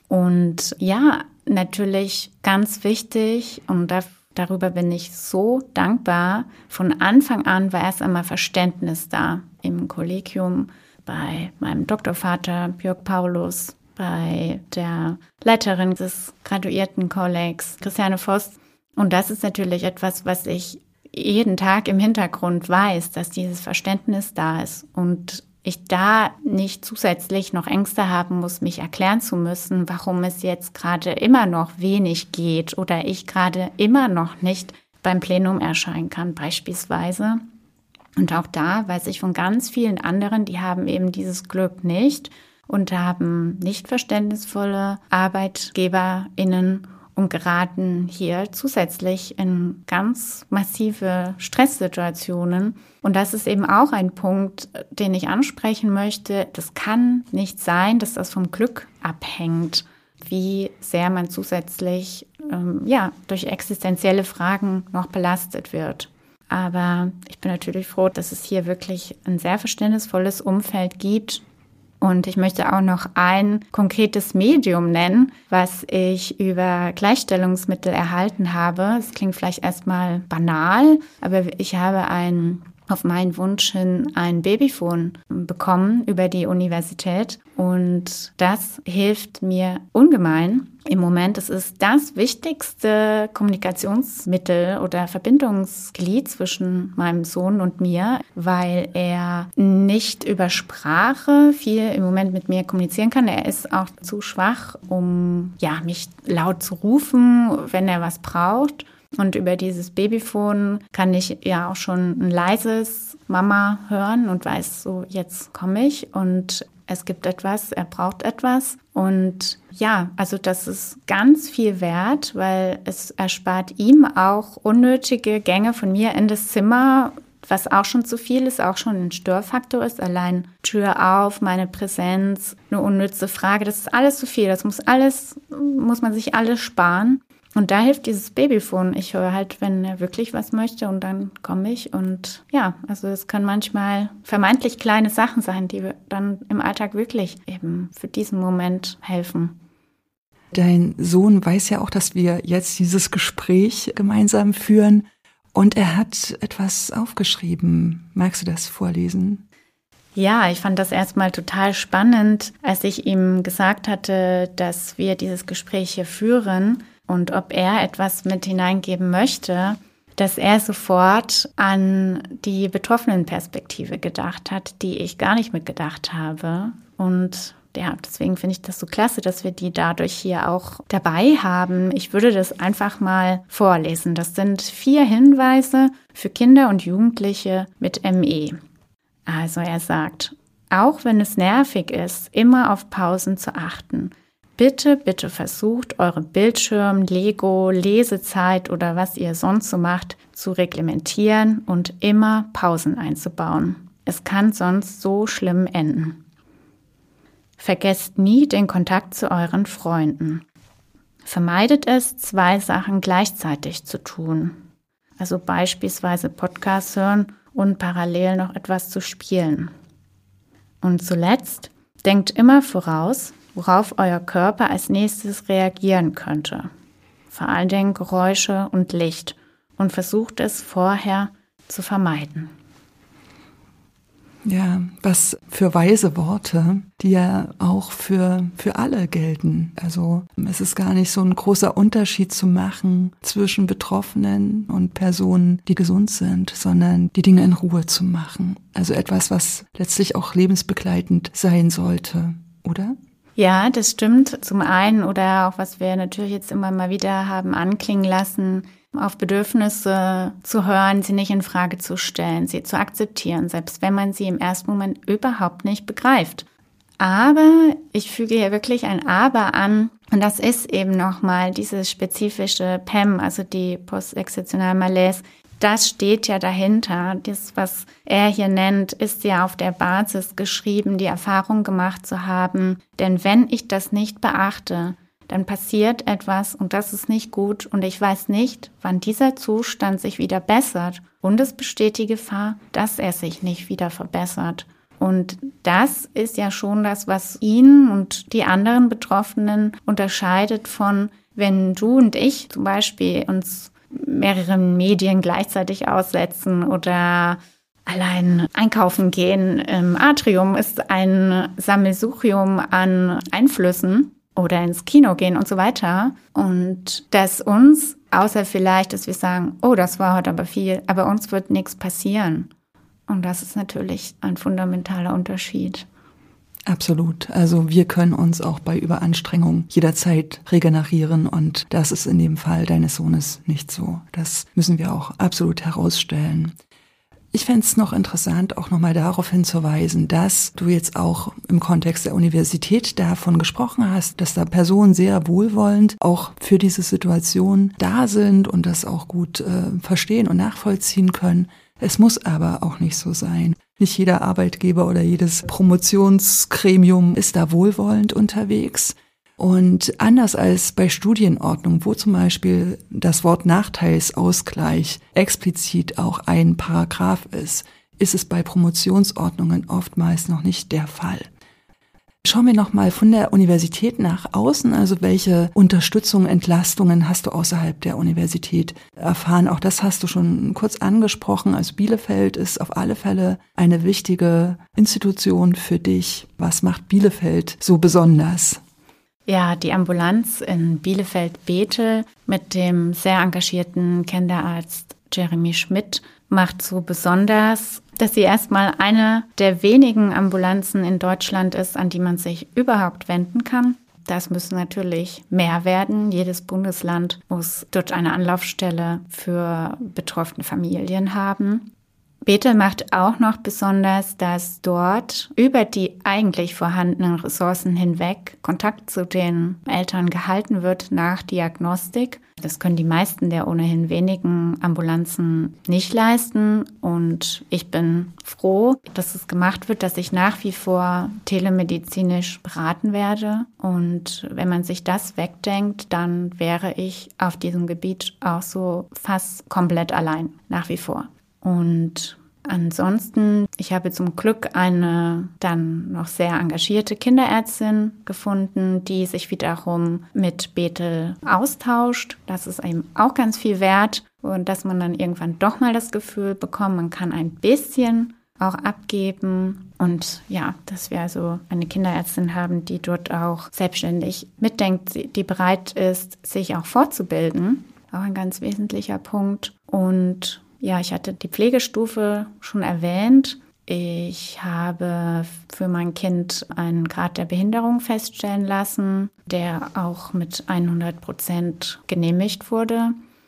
Und ja, natürlich ganz wichtig, und da, darüber bin ich so dankbar, von Anfang an war erst einmal Verständnis da im Kollegium, bei meinem Doktorvater Jörg Paulus, bei der Leiterin des Graduiertenkollegs Christiane Voss. Und das ist natürlich etwas, was ich jeden Tag im Hintergrund weiß, dass dieses Verständnis da ist und ich da nicht zusätzlich noch Ängste haben muss, mich erklären zu müssen, warum es jetzt gerade immer noch wenig geht oder ich gerade immer noch nicht beim Plenum erscheinen kann beispielsweise. Und auch da weiß ich von ganz vielen anderen, die haben eben dieses Glück nicht und haben nicht verständnisvolle ArbeitgeberInnen und geraten hier zusätzlich in ganz massive Stresssituationen. Und das ist eben auch ein Punkt, den ich ansprechen möchte. Das kann nicht sein, dass das vom Glück abhängt, wie sehr man zusätzlich ähm, ja, durch existenzielle Fragen noch belastet wird. Aber ich bin natürlich froh, dass es hier wirklich ein sehr verständnisvolles Umfeld gibt. Und ich möchte auch noch ein konkretes Medium nennen, was ich über Gleichstellungsmittel erhalten habe. Es klingt vielleicht erstmal banal, aber ich habe ein, auf meinen Wunsch hin ein Babyphone bekommen über die Universität. Und das hilft mir ungemein. Im Moment ist es das wichtigste Kommunikationsmittel oder Verbindungsglied zwischen meinem Sohn und mir, weil er nicht über Sprache viel im Moment mit mir kommunizieren kann. Er ist auch zu schwach, um ja, mich laut zu rufen, wenn er was braucht. Und über dieses Babyphone kann ich ja auch schon ein leises Mama hören und weiß, so jetzt komme ich und es gibt etwas, er braucht etwas. Und ja, also das ist ganz viel wert, weil es erspart ihm auch unnötige Gänge von mir in das Zimmer, was auch schon zu viel ist, auch schon ein Störfaktor ist. Allein Tür auf, meine Präsenz, eine unnütze Frage, das ist alles zu viel. Das muss alles, muss man sich alles sparen. Und da hilft dieses Babyphone. Ich höre halt, wenn er wirklich was möchte und dann komme ich. Und ja, also es können manchmal vermeintlich kleine Sachen sein, die dann im Alltag wirklich eben für diesen Moment helfen. Dein Sohn weiß ja auch, dass wir jetzt dieses Gespräch gemeinsam führen. Und er hat etwas aufgeschrieben. Magst du das vorlesen? Ja, ich fand das erstmal total spannend, als ich ihm gesagt hatte, dass wir dieses Gespräch hier führen. Und ob er etwas mit hineingeben möchte, dass er sofort an die Betroffenenperspektive gedacht hat, die ich gar nicht mitgedacht habe. Und ja, deswegen finde ich das so klasse, dass wir die dadurch hier auch dabei haben. Ich würde das einfach mal vorlesen. Das sind vier Hinweise für Kinder und Jugendliche mit M E. Also er sagt, auch wenn es nervig ist, immer auf Pausen zu achten. Bitte, bitte versucht, eure Bildschirm, Lego, Lesezeit oder was ihr sonst so macht, zu reglementieren und immer Pausen einzubauen. Es kann sonst so schlimm enden. Vergesst nie den Kontakt zu euren Freunden. Vermeidet es, zwei Sachen gleichzeitig zu tun. Also beispielsweise Podcasts hören und parallel noch etwas zu spielen. Und zuletzt, denkt immer voraus, worauf euer Körper als nächstes reagieren könnte. Vor allen Dingen Geräusche und Licht und versucht es vorher zu vermeiden. Ja, was für weise Worte, die ja auch für, für alle gelten. Also es ist gar nicht so ein großer Unterschied zu machen zwischen Betroffenen und Personen, die gesund sind, sondern die Dinge in Ruhe zu machen. Also etwas, was letztlich auch lebensbegleitend sein sollte, oder? Ja, das stimmt. Zum einen oder auch, was wir natürlich jetzt immer mal wieder haben anklingen lassen, auf Bedürfnisse zu hören, sie nicht in Frage zu stellen, sie zu akzeptieren, selbst wenn man sie im ersten Moment überhaupt nicht begreift. Aber ich füge hier wirklich ein Aber an und das ist eben nochmal dieses spezifische P E M, also die Postexzeptionale Malaise. Das steht ja dahinter. Das, was er hier nennt, ist ja auf der Basis geschrieben, die Erfahrung gemacht zu haben. Denn wenn ich das nicht beachte, dann passiert etwas und das ist nicht gut und ich weiß nicht, wann dieser Zustand sich wieder bessert und es besteht die Gefahr, dass er sich nicht wieder verbessert. Und das ist ja schon das, was ihn und die anderen Betroffenen unterscheidet von, wenn du und ich zum Beispiel uns mehreren Medien gleichzeitig aussetzen oder allein einkaufen gehen. Im Atrium ist ein Sammelsurium an Einflüssen oder ins Kino gehen und so weiter. Und dass uns, außer vielleicht, dass wir sagen, oh, das war heute aber viel, aber uns wird nichts passieren. Und das ist natürlich ein fundamentaler Unterschied. Absolut. Also wir können uns auch bei Überanstrengung jederzeit regenerieren und das ist in dem Fall deines Sohnes nicht so. Das müssen wir auch absolut herausstellen. Ich fände es noch interessant, auch nochmal darauf hinzuweisen, dass du jetzt auch im Kontext der Universität davon gesprochen hast, dass da Personen sehr wohlwollend auch für diese Situation da sind und das auch gut äh, verstehen und nachvollziehen können. Es muss aber auch nicht so sein. Nicht jeder Arbeitgeber oder jedes Promotionsgremium ist da wohlwollend unterwegs. Und anders als bei Studienordnung, wo zum Beispiel das Wort Nachteilsausgleich explizit auch ein Paragraph ist, ist es bei Promotionsordnungen oftmals noch nicht der Fall. Schauen wir nochmal von der Universität nach außen, also welche Unterstützung, Entlastungen hast du außerhalb der Universität erfahren? Auch das hast du schon kurz angesprochen. Also Bielefeld ist auf alle Fälle eine wichtige Institution für dich. Was macht Bielefeld so besonders? Ja, die Ambulanz in Bielefeld-Bethel mit dem sehr engagierten Kinderarzt Jeremy Schmidt macht so besonders, dass sie erstmal eine der wenigen Ambulanzen in Deutschland ist, an die man sich überhaupt wenden kann. Das müssen natürlich mehr werden. Jedes Bundesland muss dort eine Anlaufstelle für betroffene Familien haben. Bethel macht auch noch besonders, dass dort über die eigentlich vorhandenen Ressourcen hinweg Kontakt zu den Eltern gehalten wird nach Diagnostik. Das können die meisten der ohnehin wenigen Ambulanzen nicht leisten. Und ich bin froh, dass es gemacht wird, dass ich nach wie vor telemedizinisch beraten werde. Und wenn man sich das wegdenkt, dann wäre ich auf diesem Gebiet auch so fast komplett allein, nach wie vor. Und ansonsten, ich habe zum Glück eine dann noch sehr engagierte Kinderärztin gefunden, die sich wiederum mit Bethel austauscht. Das ist eben auch ganz viel wert und dass man dann irgendwann doch mal das Gefühl bekommt, man kann ein bisschen auch abgeben. Und ja, dass wir also eine Kinderärztin haben, die dort auch selbstständig mitdenkt, die bereit ist, sich auch fortzubilden. Auch ein ganz wesentlicher Punkt. Und ja, ich hatte die Pflegestufe schon erwähnt. Ich habe für mein Kind einen Grad der Behinderung feststellen lassen, der auch mit hundert Prozent genehmigt wurde.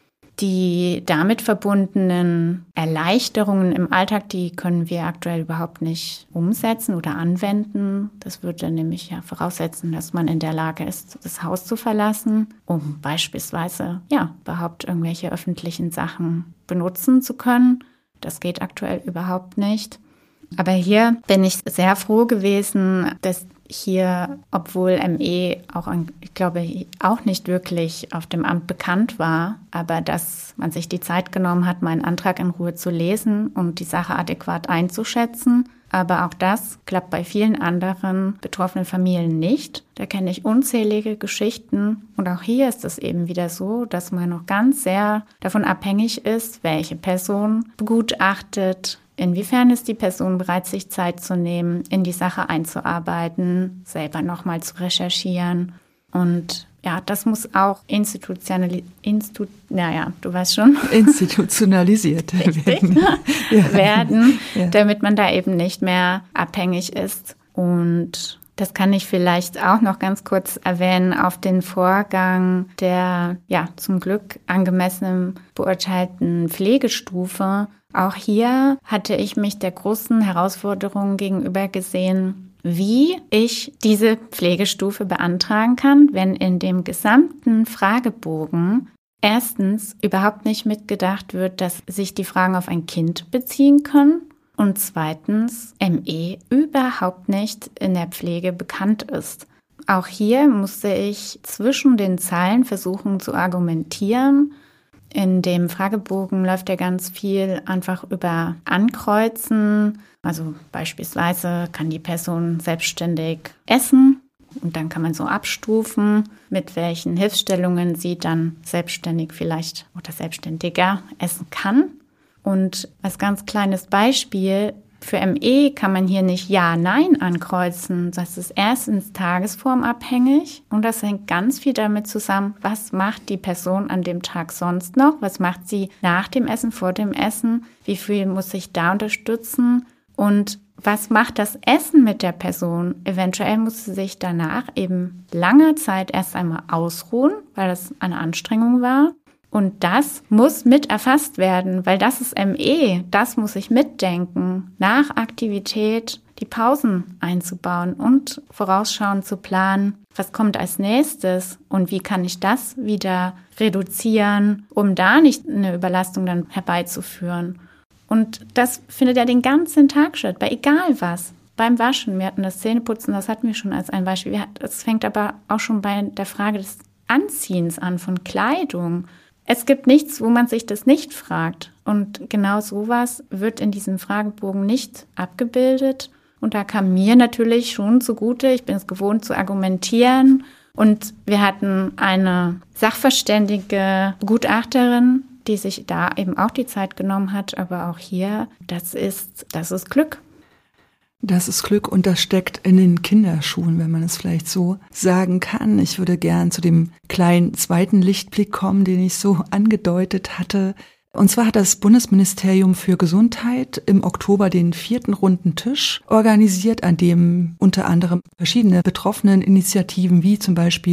Die damit verbundenen Erleichterungen im Alltag, die können wir aktuell überhaupt nicht umsetzen oder anwenden. Das würde nämlich ja voraussetzen, dass man in der Lage ist, das Haus zu verlassen, um beispielsweise ja überhaupt irgendwelche öffentlichen Sachen benutzen zu können. Das geht aktuell überhaupt nicht. Aber hier bin ich sehr froh gewesen, dass hier, obwohl M E auch, ich glaube, auch nicht wirklich auf dem Amt bekannt war, aber dass man sich die Zeit genommen hat, meinen Antrag in Ruhe zu lesen und die Sache adäquat einzuschätzen. Aber auch das klappt bei vielen anderen betroffenen Familien nicht. Da kenne ich unzählige Geschichten. Und auch hier ist es eben wieder so, dass man noch ganz sehr davon abhängig ist, welche Person begutachtet, inwiefern ist die Person bereit, sich Zeit zu nehmen, in die Sache einzuarbeiten, selber nochmal zu recherchieren. Und ja, das muss auch institutionalisiert, Institu- naja, du weißt schon. Institutionalisiert werden, ja. werden ja. damit man da eben nicht mehr abhängig ist. Und das kann ich vielleicht auch noch ganz kurz erwähnen auf den Vorgang der ja zum Glück angemessen beurteilten Pflegestufe. Auch hier hatte ich mich der großen Herausforderung gegenüber gesehen, wie ich diese Pflegestufe beantragen kann, wenn in dem gesamten Fragebogen erstens überhaupt nicht mitgedacht wird, dass sich die Fragen auf ein Kind beziehen können und zweitens M E überhaupt nicht in der Pflege bekannt ist. Auch hier musste ich zwischen den Zeilen versuchen zu argumentieren. In dem Fragebogen läuft ja ganz viel einfach über Ankreuzen. Also beispielsweise kann die Person selbstständig essen und dann kann man so abstufen, mit welchen Hilfsstellungen sie dann selbstständig vielleicht oder selbstständiger essen kann. Und als ganz kleines Beispiel, für M E kann man hier nicht Ja, Nein ankreuzen. Das ist erstens tagesformabhängig und das hängt ganz viel damit zusammen, was macht die Person an dem Tag sonst noch, was macht sie nach dem Essen, vor dem Essen, wie viel muss ich da unterstützen und was macht das Essen mit der Person? Eventuell muss sie sich danach eben lange Zeit erst einmal ausruhen, weil das eine Anstrengung war. Und das muss mit erfasst werden, weil das ist M E. Das muss ich mitdenken, nach Aktivität die Pausen einzubauen und vorausschauend zu planen, was kommt als nächstes und wie kann ich das wieder reduzieren, um da nicht eine Überlastung dann herbeizuführen. Und das findet ja den ganzen Tag statt, bei egal was. Beim Waschen, wir hatten das Zähneputzen, das hatten wir schon als ein Beispiel. Es fängt aber auch schon bei der Frage des Anziehens an, von Kleidung. Es gibt nichts, wo man sich das nicht fragt. Und genau sowas wird in diesem Fragebogen nicht abgebildet. Und da kam mir natürlich schon zugute, ich bin es gewohnt zu argumentieren. Und wir hatten eine sachverständige Gutachterin, die sich da eben auch die Zeit genommen hat. Aber auch hier, das ist, das ist Glück. Das ist Glück und das steckt in den Kinderschuhen, wenn man es vielleicht so sagen kann. Ich würde gern zu dem kleinen zweiten Lichtblick kommen, den ich so angedeutet hatte. Und zwar hat das Bundesministerium für Gesundheit im Oktober den vierten runden Tisch organisiert, an dem unter anderem verschiedene Betroffeneninitiativen wie zum Beispiel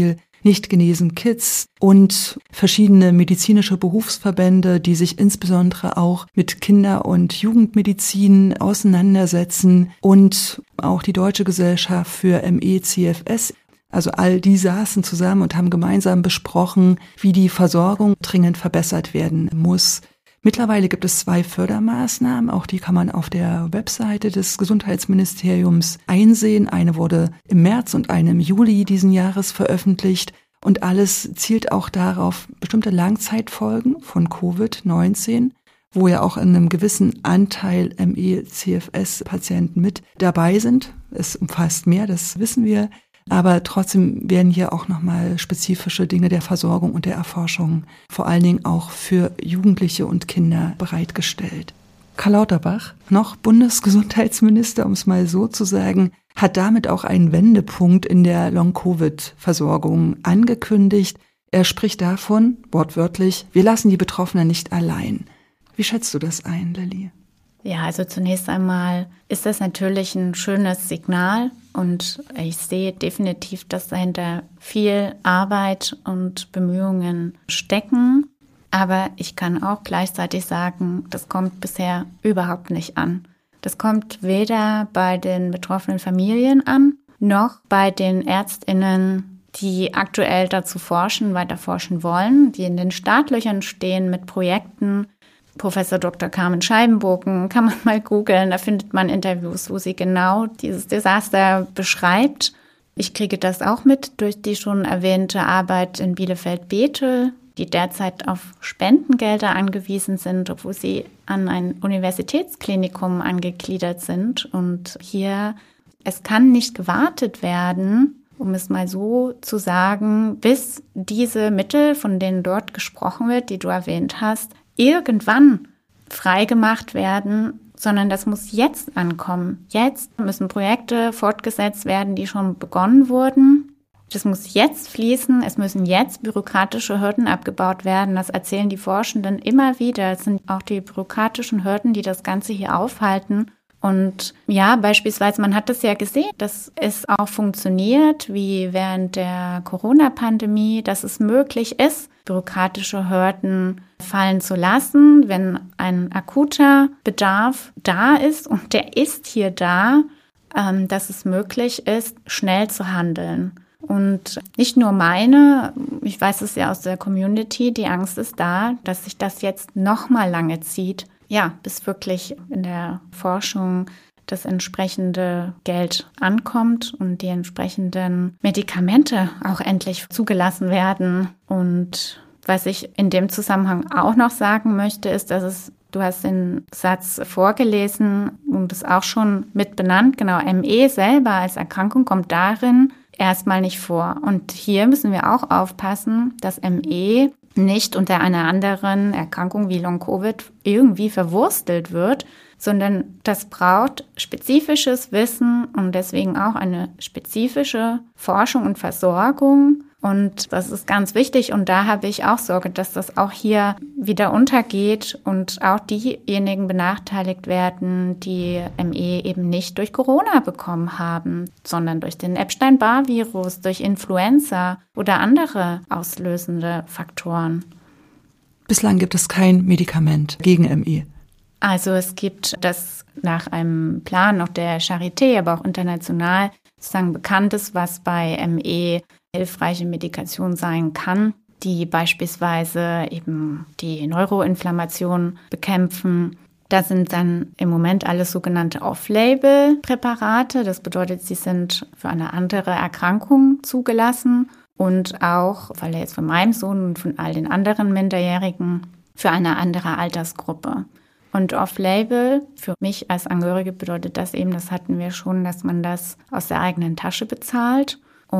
Nicht genesen Kids und verschiedene medizinische Berufsverbände, die sich insbesondere auch mit Kinder- und Jugendmedizin auseinandersetzen und auch die Deutsche Gesellschaft für M E C F S. Also all die saßen zusammen und haben gemeinsam besprochen, wie die Versorgung dringend verbessert werden muss. Mittlerweile gibt es zwei Fördermaßnahmen, auch die kann man auf der Webseite des Gesundheitsministeriums einsehen. Eine wurde im März und eine im Juli diesen Jahres veröffentlicht. Und alles zielt auch darauf, bestimmte Langzeitfolgen von Covid neunzehn, wo ja auch in einem gewissen Anteil M E C F S-Patienten mit dabei sind. Es umfasst mehr, das wissen wir. Aber trotzdem werden hier auch nochmal spezifische Dinge der Versorgung und der Erforschung, vor allen Dingen auch für Jugendliche und Kinder bereitgestellt. Karl Lauterbach, noch Bundesgesundheitsminister, um es mal so zu sagen, hat damit auch einen Wendepunkt in der Long-Covid-Versorgung angekündigt. Er spricht davon, wortwörtlich, wir lassen die Betroffenen nicht allein. Wie schätzt du das ein, Lilly? Ja, also zunächst einmal ist das natürlich ein schönes Signal und ich sehe definitiv, dass dahinter viel Arbeit und Bemühungen stecken. Aber ich kann auch gleichzeitig sagen, das kommt bisher überhaupt nicht an. Das kommt weder bei den betroffenen Familien an, noch bei den ÄrztInnen, die aktuell dazu forschen, weiter forschen wollen, die in den Startlöchern stehen mit Projekten. Professor Doktor Carmen Scheibenbogen, kann man mal googeln, da findet man Interviews, wo sie genau dieses Desaster beschreibt. Ich kriege das auch mit durch die schon erwähnte Arbeit in Bielefeld-Bethel, die derzeit auf Spendengelder angewiesen sind, obwohl sie an ein Universitätsklinikum angegliedert sind. Und hier, es kann nicht gewartet werden, um es mal so zu sagen, bis diese Mittel, von denen dort gesprochen wird, die du erwähnt hast, irgendwann freigemacht werden, sondern das muss jetzt ankommen. Jetzt müssen Projekte fortgesetzt werden, die schon begonnen wurden. Das muss jetzt fließen, es müssen jetzt bürokratische Hürden abgebaut werden. Das erzählen die Forschenden immer wieder. Es sind auch die bürokratischen Hürden, die das Ganze hier aufhalten. Und ja, beispielsweise, man hat das ja gesehen, dass es auch funktioniert, wie während der Corona-Pandemie, dass es möglich ist, bürokratische Hürden fallen zu lassen, wenn ein akuter Bedarf da ist, und der ist hier da, ähm, dass es möglich ist, schnell zu handeln. Und nicht nur meine, ich weiß es ja aus der Community, die Angst ist da, dass sich das jetzt noch mal lange zieht. Ja, bis wirklich in der Forschung das entsprechende Geld ankommt und die entsprechenden Medikamente auch endlich zugelassen werden. Und was ich in dem Zusammenhang auch noch sagen möchte, ist, dass es, du hast den Satz vorgelesen und es auch schon mit benannt, genau, M E selber als Erkrankung kommt darin erstmal nicht vor. Und hier müssen wir auch aufpassen, dass M E nicht unter einer anderen Erkrankung wie Long-Covid irgendwie verwurstelt wird, sondern das braucht spezifisches Wissen und deswegen auch eine spezifische Forschung und Versorgung. Und das ist ganz wichtig und da habe ich auch Sorge, dass das auch hier wieder untergeht und auch diejenigen benachteiligt werden, die M E eben nicht durch Corona bekommen haben, sondern durch den Epstein-Barr-Virus, durch Influenza oder andere auslösende Faktoren. Bislang gibt es kein Medikament gegen M E. Also es gibt das nach einem Plan noch der Charité, aber auch international sozusagen Bekanntes, was bei M E hilfreiche Medikation sein kann, die beispielsweise eben die Neuroinflammation bekämpfen. Da sind dann im Moment alles sogenannte Off-Label-Präparate. Das bedeutet, sie sind für eine andere Erkrankung zugelassen und auch, weil jetzt von meinem Sohn und von all den anderen Minderjährigen, für eine andere Altersgruppe. Und Off-Label für mich als Angehörige bedeutet das eben, das hatten wir schon, dass man das aus der eigenen Tasche bezahlt.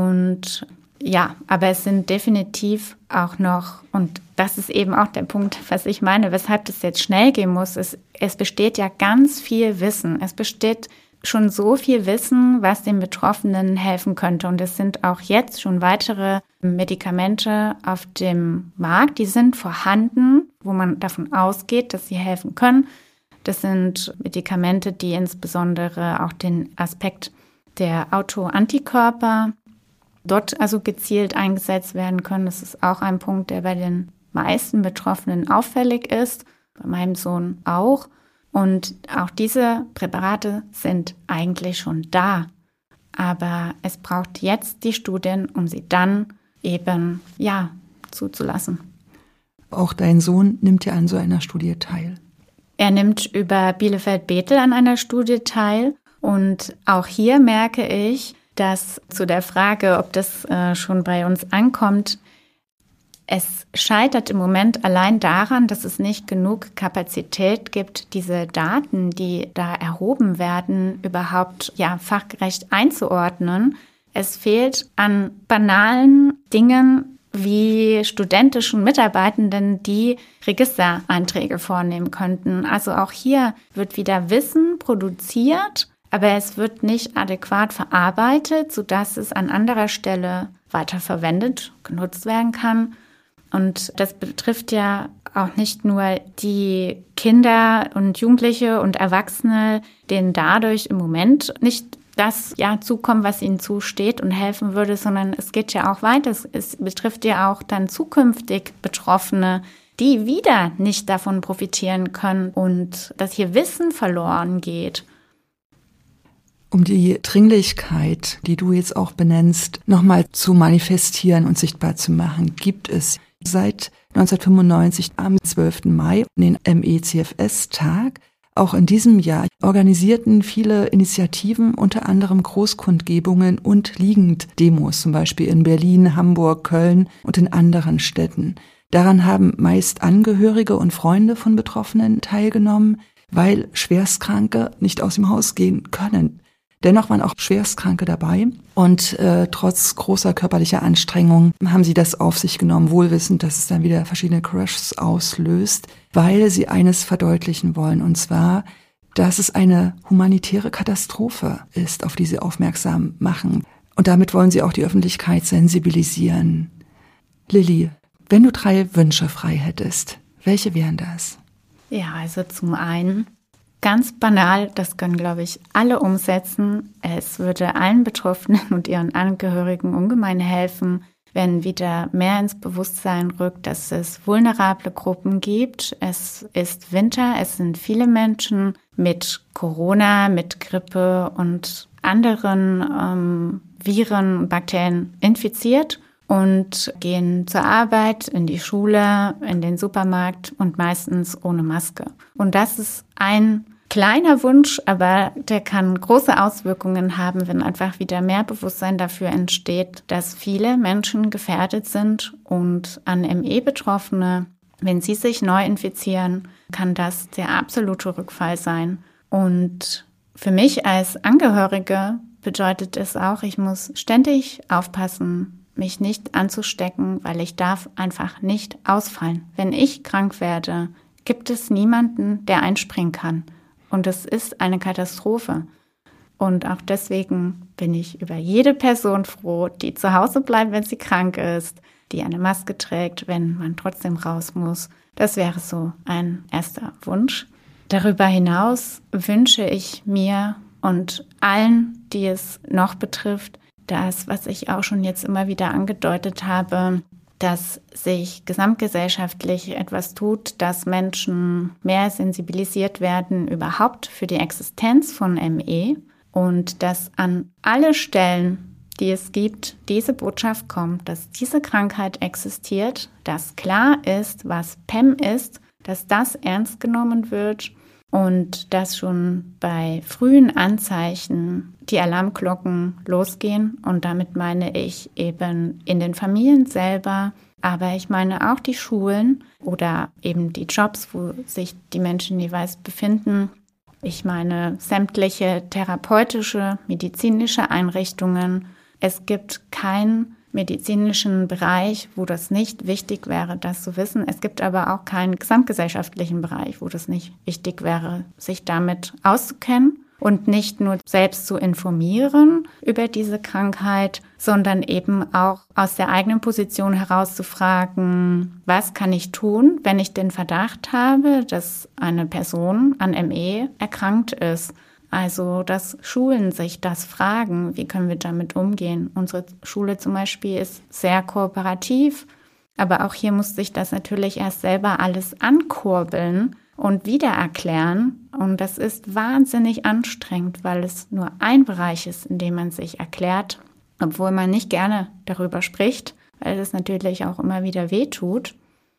Und ja, aber es sind definitiv auch noch, und das ist eben auch der Punkt, was ich meine, weshalb das jetzt schnell gehen muss, es, es besteht ja ganz viel Wissen. Es besteht schon so viel Wissen, was den Betroffenen helfen könnte. Und es sind auch jetzt schon weitere Medikamente auf dem Markt, die sind vorhanden, wo man davon ausgeht, dass sie helfen können. Das sind Medikamente, die insbesondere auch den Aspekt der Autoantikörper dort also gezielt eingesetzt werden können. Das ist auch ein Punkt, der bei den meisten Betroffenen auffällig ist, bei meinem Sohn auch. Und auch diese Präparate sind eigentlich schon da. Aber es braucht jetzt die Studien, um sie dann eben, ja, zuzulassen. Auch dein Sohn nimmt ja an so einer Studie teil. Er nimmt über Bielefeld-Bethel an einer Studie teil. Und auch hier merke ich, dass zu der Frage, ob das äh, schon bei uns ankommt, es scheitert im Moment allein daran, dass es nicht genug Kapazität gibt, diese Daten, die da erhoben werden, überhaupt ja, fachgerecht einzuordnen. Es fehlt an banalen Dingen wie studentischen Mitarbeitenden, die Registereinträge vornehmen könnten. Also auch hier wird wieder Wissen produziert, aber es wird nicht adäquat verarbeitet, sodass es an anderer Stelle weiterverwendet, genutzt werden kann. Und das betrifft ja auch nicht nur die Kinder und Jugendliche und Erwachsene, denen dadurch im Moment nicht das ja zukommt, was ihnen zusteht und helfen würde, sondern es geht ja auch weiter. Es, es betrifft ja auch dann zukünftig Betroffene, die wieder nicht davon profitieren können und dass hier Wissen verloren geht. Um die Dringlichkeit, die du jetzt auch benennst, nochmal zu manifestieren und sichtbar zu machen, gibt es seit neunzehnhundertfünfundneunzig am zwölften Mai den M E C F S-Tag. Auch in diesem Jahr organisierten viele Initiativen, unter anderem Großkundgebungen und Liegenddemos, zum Beispiel in Berlin, Hamburg, Köln und in anderen Städten. Daran haben meist Angehörige und Freunde von Betroffenen teilgenommen, weil Schwerstkranke nicht aus dem Haus gehen können. Dennoch waren auch Schwerstkranke dabei und äh, trotz großer körperlicher Anstrengungen haben sie das auf sich genommen, wohlwissend, dass es dann wieder verschiedene Crashs auslöst, weil sie eines verdeutlichen wollen, und zwar, dass es eine humanitäre Katastrophe ist, auf die sie aufmerksam machen. Und damit wollen sie auch die Öffentlichkeit sensibilisieren. Lilly, wenn du drei Wünsche frei hättest, welche wären das? Ja, also zum einen ganz banal, das können, glaube ich, alle umsetzen. Es würde allen Betroffenen und ihren Angehörigen ungemein helfen, wenn wieder mehr ins Bewusstsein rückt, dass es vulnerable Gruppen gibt. Es ist Winter, es sind viele Menschen mit Corona, mit Grippe und anderen ähm, Viren und Bakterien infiziert und gehen zur Arbeit, in die Schule, in den Supermarkt und meistens ohne Maske. Und das ist ein kleiner Wunsch, aber der kann große Auswirkungen haben, wenn einfach wieder mehr Bewusstsein dafür entsteht, dass viele Menschen gefährdet sind und an M E Betroffene, wenn sie sich neu infizieren, kann das der absolute Rückfall sein. Und für mich als Angehörige bedeutet es auch, ich muss ständig aufpassen, mich nicht anzustecken, weil ich darf einfach nicht ausfallen. Wenn ich krank werde, gibt es niemanden, der einspringen kann. Und es ist eine Katastrophe. Und auch deswegen bin ich über jede Person froh, die zu Hause bleibt, wenn sie krank ist, die eine Maske trägt, wenn man trotzdem raus muss. Das wäre so ein erster Wunsch. Darüber hinaus wünsche ich mir und allen, die es noch betrifft, das, was ich auch schon jetzt immer wieder angedeutet habe, dass sich gesamtgesellschaftlich etwas tut, dass Menschen mehr sensibilisiert werden überhaupt für die Existenz von M E und dass an alle Stellen, die es gibt, diese Botschaft kommt, dass diese Krankheit existiert, dass klar ist, was P E M ist, dass das ernst genommen wird und dass schon bei frühen Anzeichen die Alarmglocken losgehen. Und damit meine ich eben in den Familien selber, aber ich meine auch die Schulen oder eben die Jobs, wo sich die Menschen jeweils befinden. Ich meine sämtliche therapeutische, medizinische Einrichtungen. Es gibt keinen medizinischen Bereich, wo das nicht wichtig wäre, das zu wissen. Es gibt aber auch keinen gesamtgesellschaftlichen Bereich, wo das nicht wichtig wäre, sich damit auszukennen und nicht nur selbst zu informieren über diese Krankheit, sondern eben auch aus der eigenen Position heraus zu fragen, was kann ich tun, wenn ich den Verdacht habe, dass eine Person an M E erkrankt ist. Also, dass Schulen sich das fragen, wie können wir damit umgehen. Unsere Schule zum Beispiel ist sehr kooperativ, aber auch hier muss sich das natürlich erst selber alles ankurbeln und wieder erklären. Und das ist wahnsinnig anstrengend, weil es nur ein Bereich ist, in dem man sich erklärt, obwohl man nicht gerne darüber spricht, weil es natürlich auch immer wieder wehtut.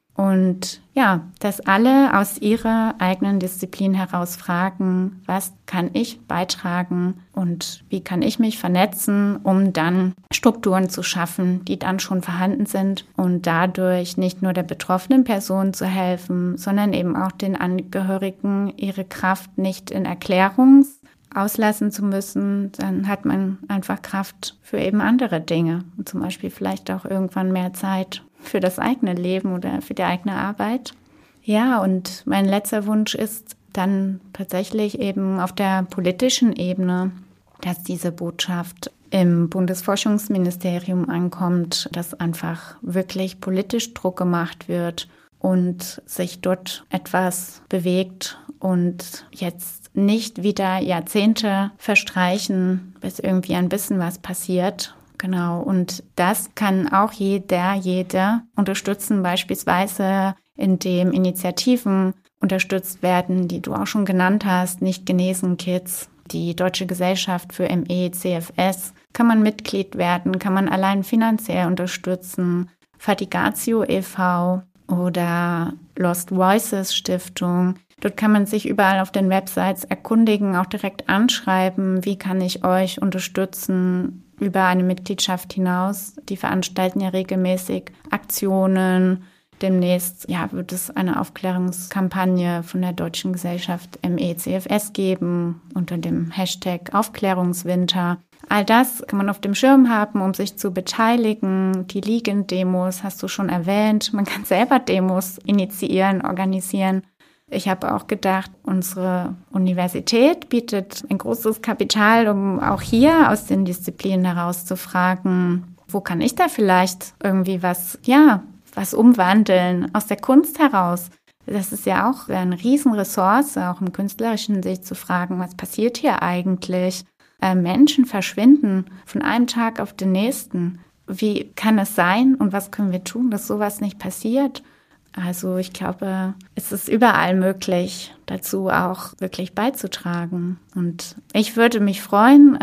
Und ja, dass alle aus ihrer eigenen Disziplin heraus fragen, was kann ich beitragen und wie kann ich mich vernetzen, um dann Strukturen zu schaffen, die dann schon vorhanden sind und dadurch nicht nur der betroffenen Person zu helfen, sondern eben auch den Angehörigen ihre Kraft nicht in Erklärung auslassen zu müssen. Dann hat man einfach Kraft für eben andere Dinge und zum Beispiel vielleicht auch irgendwann mehr Zeit für das eigene Leben oder für die eigene Arbeit. Ja, und mein letzter Wunsch ist dann tatsächlich eben auf der politischen Ebene, dass diese Botschaft im Bundesforschungsministerium ankommt, dass einfach wirklich politisch Druck gemacht wird und sich dort etwas bewegt und jetzt nicht wieder Jahrzehnte verstreichen, bis irgendwie ein bisschen was passiert. Genau, und das kann auch jeder, jede unterstützen, beispielsweise indem Initiativen unterstützt werden, die du auch schon genannt hast, nicht genesen Kids, die Deutsche Gesellschaft für M E C F S, kann man Mitglied werden, kann man allein finanziell unterstützen, Fatigatio e V oder Lost Voices Stiftung. Dort kann man sich überall auf den Websites erkundigen, auch direkt anschreiben, wie kann ich euch unterstützen über eine Mitgliedschaft hinaus. Die veranstalten ja regelmäßig Aktionen. Demnächst ja, wird es eine Aufklärungskampagne von der Deutschen Gesellschaft M E C F S geben unter dem Hashtag Aufklärungswinter. All das kann man auf dem Schirm haben, um sich zu beteiligen. Die Liegen-Demos hast du schon erwähnt. Man kann selber Demos initiieren, organisieren. Ich habe auch gedacht, unsere Universität bietet ein großes Kapital, um auch hier aus den Disziplinen heraus zu fragen, wo kann ich da vielleicht irgendwie was, ja, was umwandeln aus der Kunst heraus. Das ist ja auch eine Riesenressource, auch im künstlerischen sich zu fragen, was passiert hier eigentlich? Äh, Menschen verschwinden von einem Tag auf den nächsten. Wie kann es sein und was können wir tun, dass sowas nicht passiert? Also ich glaube, es ist überall möglich, dazu auch wirklich beizutragen. Und ich würde mich freuen,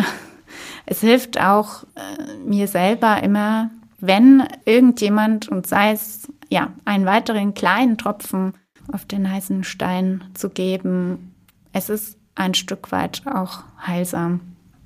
es hilft auch äh, mir selber immer, wenn irgendjemand, und sei es ja einen weiteren kleinen Tropfen auf den heißen Stein zu geben, es ist ein Stück weit auch heilsam.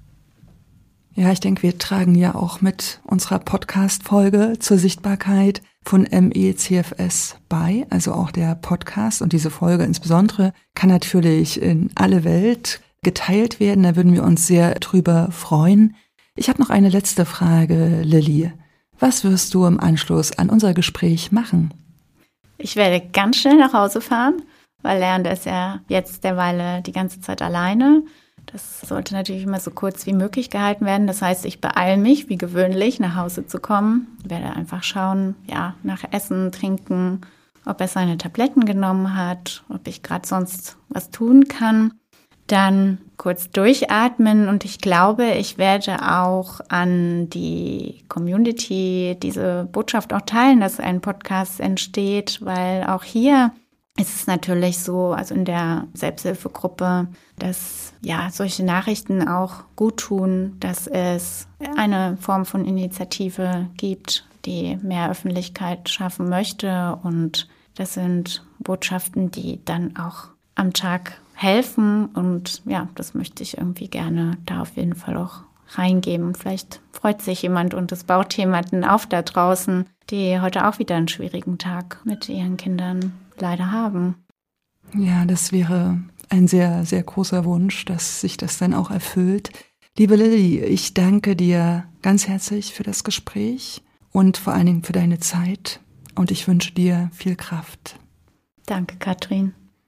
Ja, ich denke, wir tragen ja auch mit unserer Podcast-Folge zur Sichtbarkeit von M E C F S bei, also auch der Podcast und diese Folge insbesondere kann natürlich in alle Welt geteilt werden, da würden wir uns sehr drüber freuen. Ich habe noch eine letzte Frage, Lilly. Was wirst du im Anschluss an unser Gespräch machen? Ich werde ganz schnell nach Hause fahren, weil Leander ist ja jetzt derweil die ganze Zeit alleine. Das sollte natürlich immer so kurz wie möglich gehalten werden. Das heißt, ich beeile mich, wie gewöhnlich, nach Hause zu kommen. Ich werde einfach schauen, ja, nach Essen, Trinken, ob er seine Tabletten genommen hat, ob ich gerade sonst was tun kann. Dann kurz durchatmen und ich glaube, ich werde auch an die Community diese Botschaft auch teilen, dass ein Podcast entsteht, weil auch hier ist es natürlich so, also in der Selbsthilfegruppe, dass ja solche Nachrichten auch gut tun, dass es eine Form von Initiative gibt, die mehr Öffentlichkeit schaffen möchte. Und das sind Botschaften, die dann auch am Tag helfen. Und ja, das möchte ich irgendwie gerne da auf jeden Fall auch reingeben. Vielleicht freut sich jemand und es baut jemanden auf da draußen, die heute auch wieder einen schwierigen Tag mit ihren Kindern leider haben. Ja, das wäre ein sehr, sehr großer Wunsch, dass sich das dann auch erfüllt. Liebe Lilly, ich danke dir ganz herzlich für das Gespräch und vor allen Dingen für deine Zeit und ich wünsche dir viel Kraft. Danke, Katrin.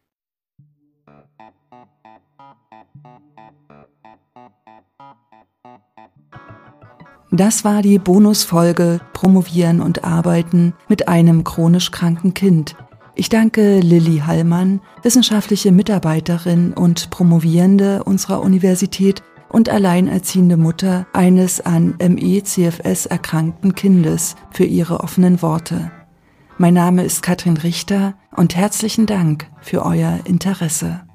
Das war die Bonusfolge Promovieren und Arbeiten mit einem chronisch kranken Kind. Ich danke Lilly Hallmann, wissenschaftliche Mitarbeiterin und Promovierende unserer Universität und alleinerziehende Mutter eines an M E C F S erkrankten Kindes, für ihre offenen Worte. Mein Name ist Katrin Richter und herzlichen Dank für euer Interesse.